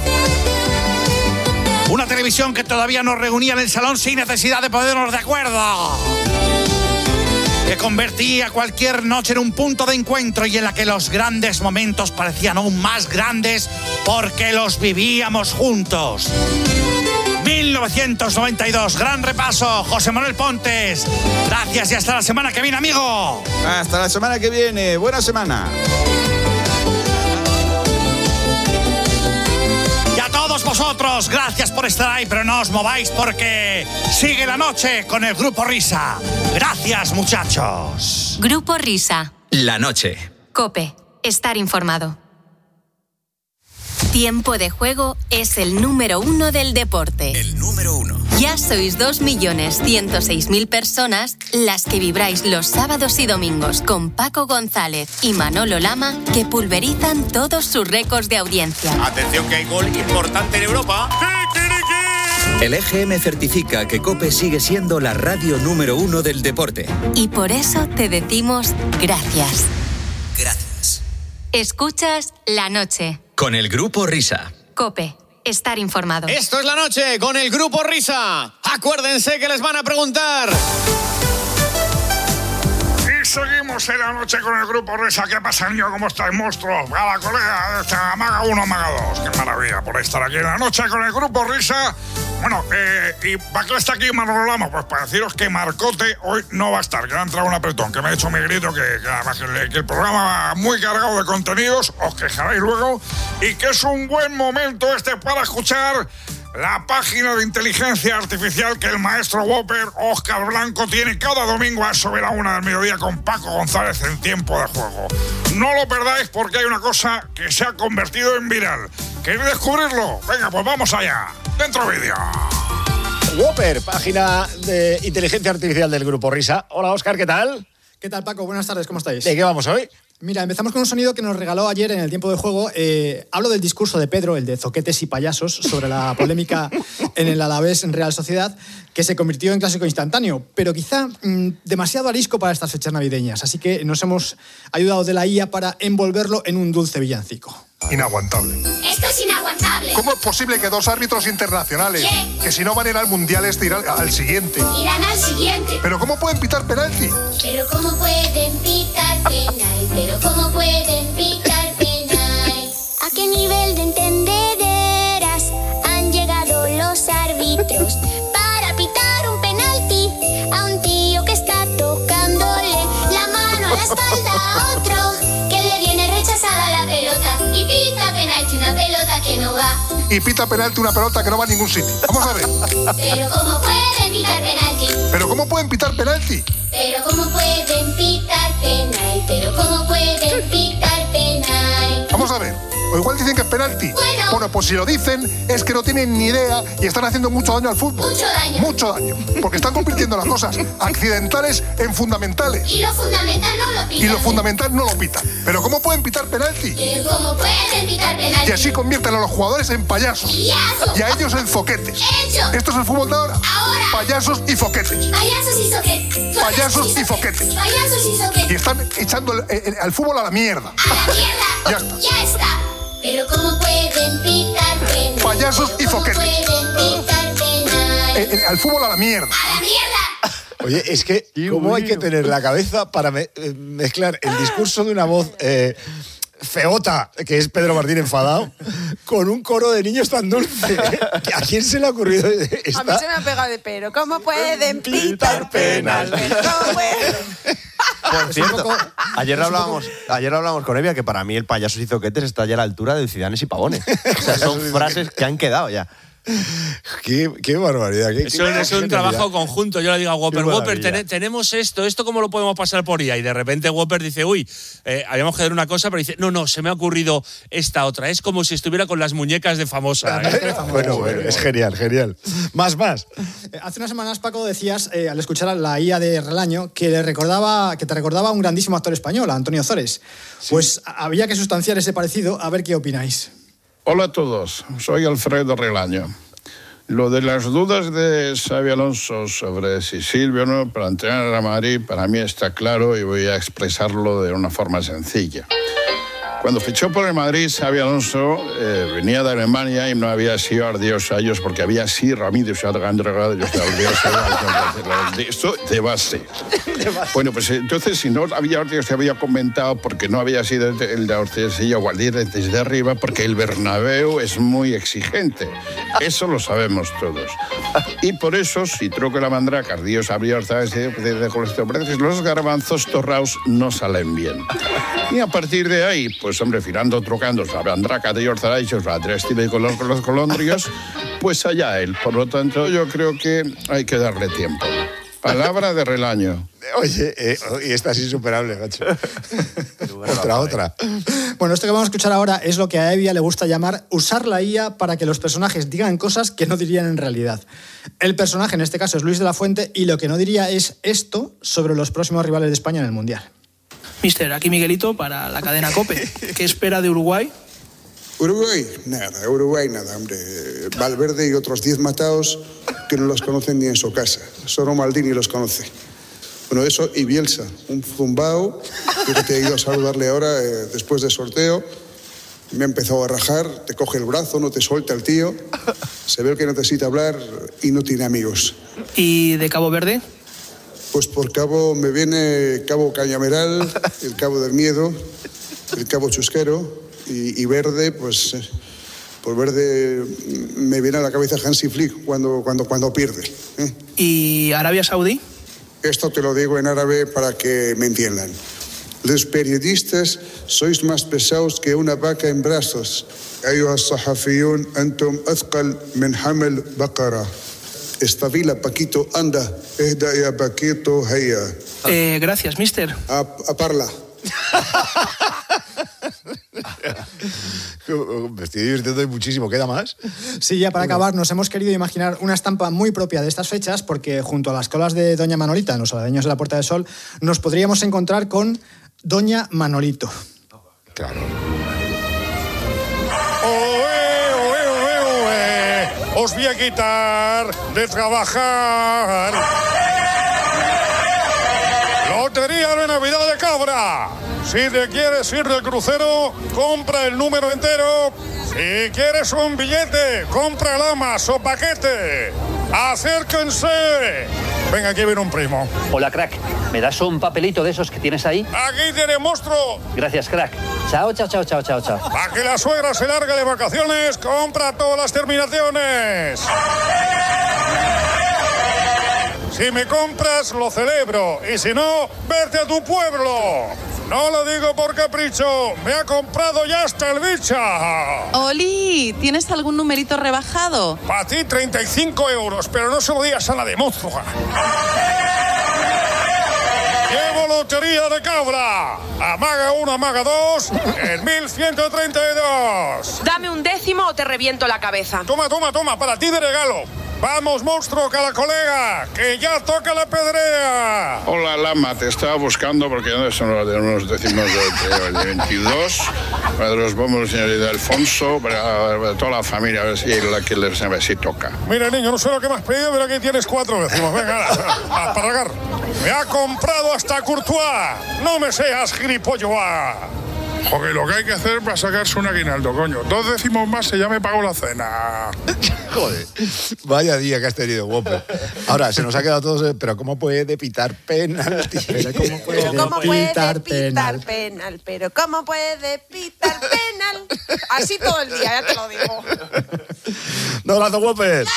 Una televisión que todavía nos reunía en el salón sin necesidad de ponernos de acuerdo. Que convertía cualquier noche en un punto de encuentro y en la que los grandes momentos parecían aún más grandes porque los vivíamos juntos. mil novecientos noventa y dos, gran repaso, José Manuel Pontes. Gracias y hasta la semana que viene, amigo. Hasta la semana que viene. Buena semana. Y a todos vosotros, gracias por estar ahí, pero no os mováis porque sigue la noche con el Grupo Risa. Gracias, muchachos. Grupo Risa. La noche. COPE. Estar informado. Tiempo de Juego es el número uno del deporte. El número uno. Ya sois dos millones ciento seis mil personas las que vibráis los sábados y domingos con Paco González y Manolo Lama, que pulverizan todos sus récords de audiencia. Atención que hay gol importante en Europa. El E G M certifica que COPE sigue siendo la radio número uno del deporte. Y por eso te decimos gracias. Gracias. Escuchas La Noche. Con el Grupo Risa. COPE. Estar informado. Esto es La Noche con el Grupo Risa. Acuérdense que les van a preguntar. Y seguimos en la noche con el Grupo Risa. ¿Qué pasa, niño? ¿Cómo estáis, monstruos? A la colega, esta, maga uno, maga dos. Qué maravilla por estar aquí en la noche con el Grupo Risa. Bueno, eh, ¿y para qué está aquí Manolo Lama? Pues para deciros que Marcote hoy no va a estar, que le ha entrado un apretón, que me ha hecho mi grito, que, que, además que, que el programa va muy cargado de contenidos, os quejaréis luego, y que es un buen momento este para escuchar la página de inteligencia artificial que el maestro Whopper, Óscar Blanco, tiene cada domingo a eso de la una del mediodía con Paco González en Tiempo de Juego. No lo perdáis porque hay una cosa que se ha convertido en viral. ¿Queréis descubrirlo? Venga, pues vamos allá. Dentro vídeo. Whopper, página de inteligencia artificial del Grupo Risa. Hola, Óscar, ¿qué tal? ¿Qué tal, Paco? Buenas tardes, ¿cómo estáis? ¿De qué vamos hoy? Mira, empezamos con un sonido que nos regaló ayer en el Tiempo de Juego. Eh, hablo del discurso de Pedro, el de zoquetes y payasos, sobre la polémica en el Alavés en Real Sociedad, que se convirtió en clásico instantáneo, pero quizá mmm, demasiado arisco para estas fechas navideñas. Así que nos hemos ayudado de la I A para envolverlo en un dulce villancico. Inaguantable. Esto es inaguantable. ¿Cómo es posible que dos árbitros internacionales, ¿Qué? que si no van a ir al Mundial este irán al siguiente? Irán al siguiente. ¿Pero cómo pueden pitar penalti? Pero cómo pueden pitar penal. Pero cómo pueden pitar penal. ¿A qué nivel de entendederas han llegado los árbitros para pitar un penalti a un tío que está tocándole la mano a la espalda a otro que le viene rechazada la pelota y pita penalti una pelota que no va? Y pita penalti una pelota que no va a ningún sitio. Vamos a ver. Pero cómo pueden pitar penalti. ¿Pero cómo pueden pitar penalti? Pero cómo pueden pitar penal. Pero cómo pueden pitar penal. Vamos a ver. O igual dicen que es penalti. Bueno. Bueno, pues si lo dicen es que no tienen ni idea y están haciendo mucho daño al fútbol. Mucho daño. Mucho daño. Porque están convirtiendo las cosas accidentales en fundamentales. Y lo fundamental no lo pitan. Y lo fundamental no lo pitan. Pero ¿cómo pueden pitar penalti? Pero cómo pueden pitar penalti. Y así convierten a los jugadores en payasos. Payasos. Y a ellos en zoquetes. Hecho. ¿Esto es el fútbol de ahora? Ahora. Payasos y zoquetes. Payasos y zoquetes. Payasos y zoquetes. Payasos y zoquetes. Y están echando el, el, al fútbol a la mierda. A la mierda. Ya está. Ya está. Pero cómo pueden pitar penal. Payasos y zoquetes. Pueden pitar penal. Eh, eh, al fútbol a la mierda. A la mierda. Oye, es que ¿cómo hay que tener la cabeza para me- mezclar el discurso de una voz eh, feota, que es Pedro Martín enfadado, con un coro de niños tan dulce? ¿A quién se le ha ocurrido esta? A mí se me ha pegado de pero. ¿Cómo pueden pitar penal? ¿Cómo pueden? Por cierto, ayer hablábamos, ayer hablábamos con Evia que para mí el payasos y zoquetes está ya a la altura de Cidanes y Pavones. O sea, son frases que han quedado ya. Qué, qué barbaridad. Qué, Eso qué es un trabajo conjunto. Yo le digo a Whopper, Whopper, ten, tenemos esto, ¿esto cómo lo podemos pasar por I A? Y de repente Whopper dice, uy, eh, habíamos que hacer una cosa, pero dice, no, no, se me ha ocurrido esta otra. Es como si estuviera con las muñecas de famosa. ¿eh? Bueno, bueno, es genial, genial. Más, más. Hace unas semanas, Paco, decías, eh, al escuchar a la I A de Relaño, que, le recordaba, que te recordaba a un grandísimo actor español, a Antonio Ozores. Sí. Pues había que sustanciar ese parecido, a ver qué opináis. Hola a todos, soy Alfredo Relaño. Lo de las dudas de Xabi Alonso sobre si sirve o no para entrenar a Madrid, para mí está claro y voy a expresarlo de una forma sencilla. Cuando fichó por el Madrid, Xabi Alonso eh, venía de Alemania y no había sido ardios a ellos porque había sido Ramírez esto de base. Bueno, pues entonces si no había ardios, se había comentado porque no había sido el de Ortega o Gualdier desde arriba, porque el Bernabéu es muy exigente. Eso lo sabemos todos. Y por eso, si troco la mandraca, ardios habría de los garbanzos torraos no salen bien. Y a partir de ahí, pues hombre, filando, trocando, la mandraca de Ortega, la Drestina y con los, con los colondrios, pues allá él. Por lo tanto, yo creo que hay que darle tiempo. Palabra de Relaño. Oye, eh, y esta es insuperable, macho. otra, otra. Bueno, esto que vamos a escuchar ahora es lo que a Evia le gusta llamar usar la I A para que los personajes digan cosas que no dirían en realidad. El personaje, en este caso, es Luis de la Fuente, y lo que no diría es esto sobre los próximos rivales de España en el Mundial. Mister, aquí Miguelito para la cadena COPE. ¿Qué espera de Uruguay? Uruguay, nada, Uruguay nada, hombre. Valverde y otros diez matados que no los conocen ni en su casa. Solo Maldini los conoce. Bueno, eso y Bielsa, un zumbao, que te he ido a saludarle ahora eh, después del sorteo. Me ha empezado a rajar, te coge el brazo, no te suelta el tío. Se ve que necesita hablar y no tiene amigos. ¿Y de Cabo Verde? Pues por cabo me viene Cabo Cañaveral, el Cabo del Miedo, el Cabo Chusquero y, y verde, pues eh, por verde me viene a la cabeza Hansi Flick cuando, cuando, cuando pierde. ¿eh? ¿Y Arabia Saudí? Esto te lo digo en árabe para que me entiendan. Los periodistas sois más pesados que una vaca en brazos. أيها الصحفيون أنتم أثقل من حمل بقرة. Espabila, Paquito, anda. Ehda ya Paquito, heya. Eh, gracias, mister. A, a parla. Me estoy divirtiendo muchísimo. ¿Queda más? Sí, ya para acabar, nos hemos querido imaginar una estampa muy propia de estas fechas, porque junto a las colas de Doña Manolita, en los aladeños de la Puerta del Sol, nos podríamos encontrar con Doña Manolito. Claro. Os voy a quitar de trabajar. Lotería de Navidad de Cabra. Si te quieres ir del crucero, compra el número entero. Si quieres un billete, compra el amas o paquete. Acérquense. Venga, aquí viene un primo. Hola, crack. ¿Me das un papelito de esos que tienes ahí? Aquí tiene monstruo. Gracias, crack. Chao, chao, chao, chao, chao, chao. Para que la suegra se largue de vacaciones, compra todas las terminaciones. Si me compras, lo celebro. Y si no, vete a tu pueblo. No lo digo por capricho. Me ha comprado ya hasta el bicha. Oli, ¿tienes algún numerito rebajado? Para ti, treinta y cinco euros, pero no se lo digas a la de monstruo. Llevo lotería de Cabra. Amaga uno, amaga dos, en mil ciento treinta y dos. Dame un décimo o te reviento la cabeza. Toma, toma, toma, para ti de regalo. Vamos, monstruo, cada colega, que ya toca la pedrea. Hola, Lama, te estaba buscando porque son los de unos décimos de, de veintidós, para los bombos del señor Alfonso, para, para toda la familia, a ver si la que les a ver si toca. Mira, niño, no sé lo que me has pedido, pero aquí tienes cuatro décimos. Venga, a parragar. Me ha comprado hasta Courtois. No me seas gilipolloa. Joder, lo que hay que hacer para sacarse un aguinaldo, coño. Dos décimos más y ya me pago la cena. Joder, vaya día que has tenido, Whopper. Ahora, se nos ha quedado todo, pero ¿cómo puede pitar penalti? Pero ¿cómo puede pitar penal? penal? Pero ¿cómo puede pitar penal? Así todo el día, ya te lo digo. Un abrazo, Whopper.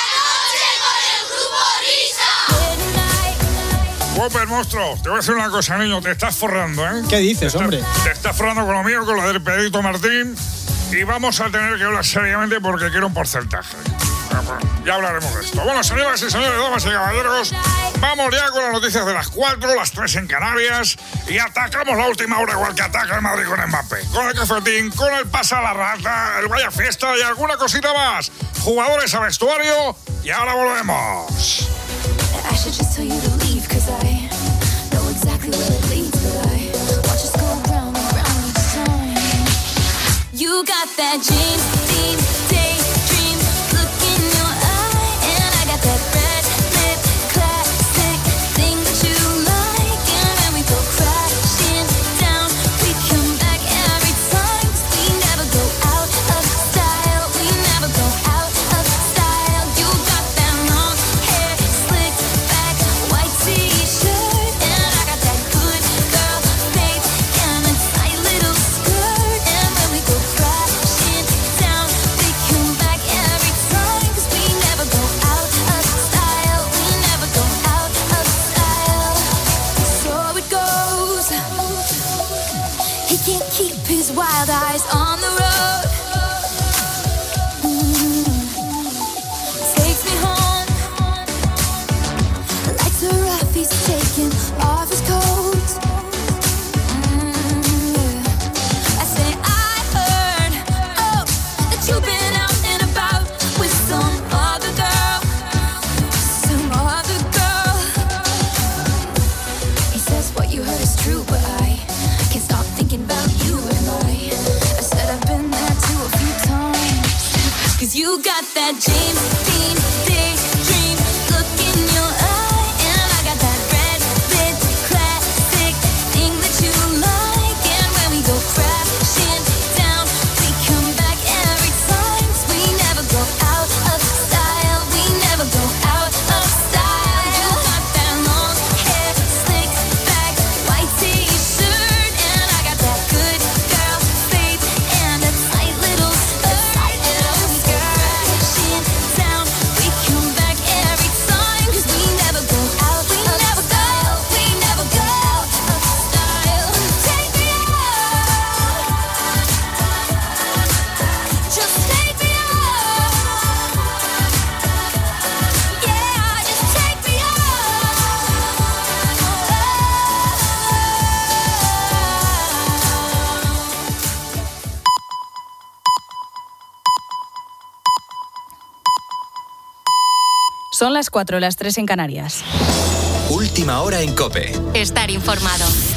Whopper, monstruo, te voy a decir una cosa, niño, te estás forrando, ¿eh? ¿Qué dices, te hombre? Estás, te estás forrando con lo mío, con lo del Pedrito Martín, y vamos a tener que hablar seriamente porque quiero un porcentaje. Ya hablaremos de esto. Bueno, señoras y señores, damas y caballeros, vamos ya con las noticias de las cuatro, las tres en Canarias, y atacamos la última hora igual que ataca el Madrid con Mbappé. Con el cafetín, con el pasa a la rata, el vaya fiesta y alguna cosita más. Jugadores a vestuario, y ahora volvemos. I should just tell you to leave, cause I know exactly where it leads, but I watch us go round and round each time. You got that James Dean daydream look in your eye, and I got that red lip classic thing that you like, and when we go crashing down, we come back every time, 'cause we never go out of style, we never go out of style. You got that long hair slicked back, white t-shirt, and I got that good girl face and a tight little skirt, and when we go crashing down, we come back every time, 'cause we never go out of style, we never go out of style. So it goes, he can't keep his wild eyes on the road. Mm. Takes me home, lights are off, he's taking off his coat. Mm, yeah. I say I heard, oh, that you've been out and about with some other girl, some other girl. He says what you heard is true, but I can't stop thinking about you and I. I said I've been there too a few times, 'cause you got that James Dean daydream look in your eye, and I got that red lip classic thing that you like, and when we go crashing down, we come back every time, 'cause we never go out of style, we never go out of style. You got that long hair Son las cuatro, las tres en Canarias. Última hora en COPE. Estar informado.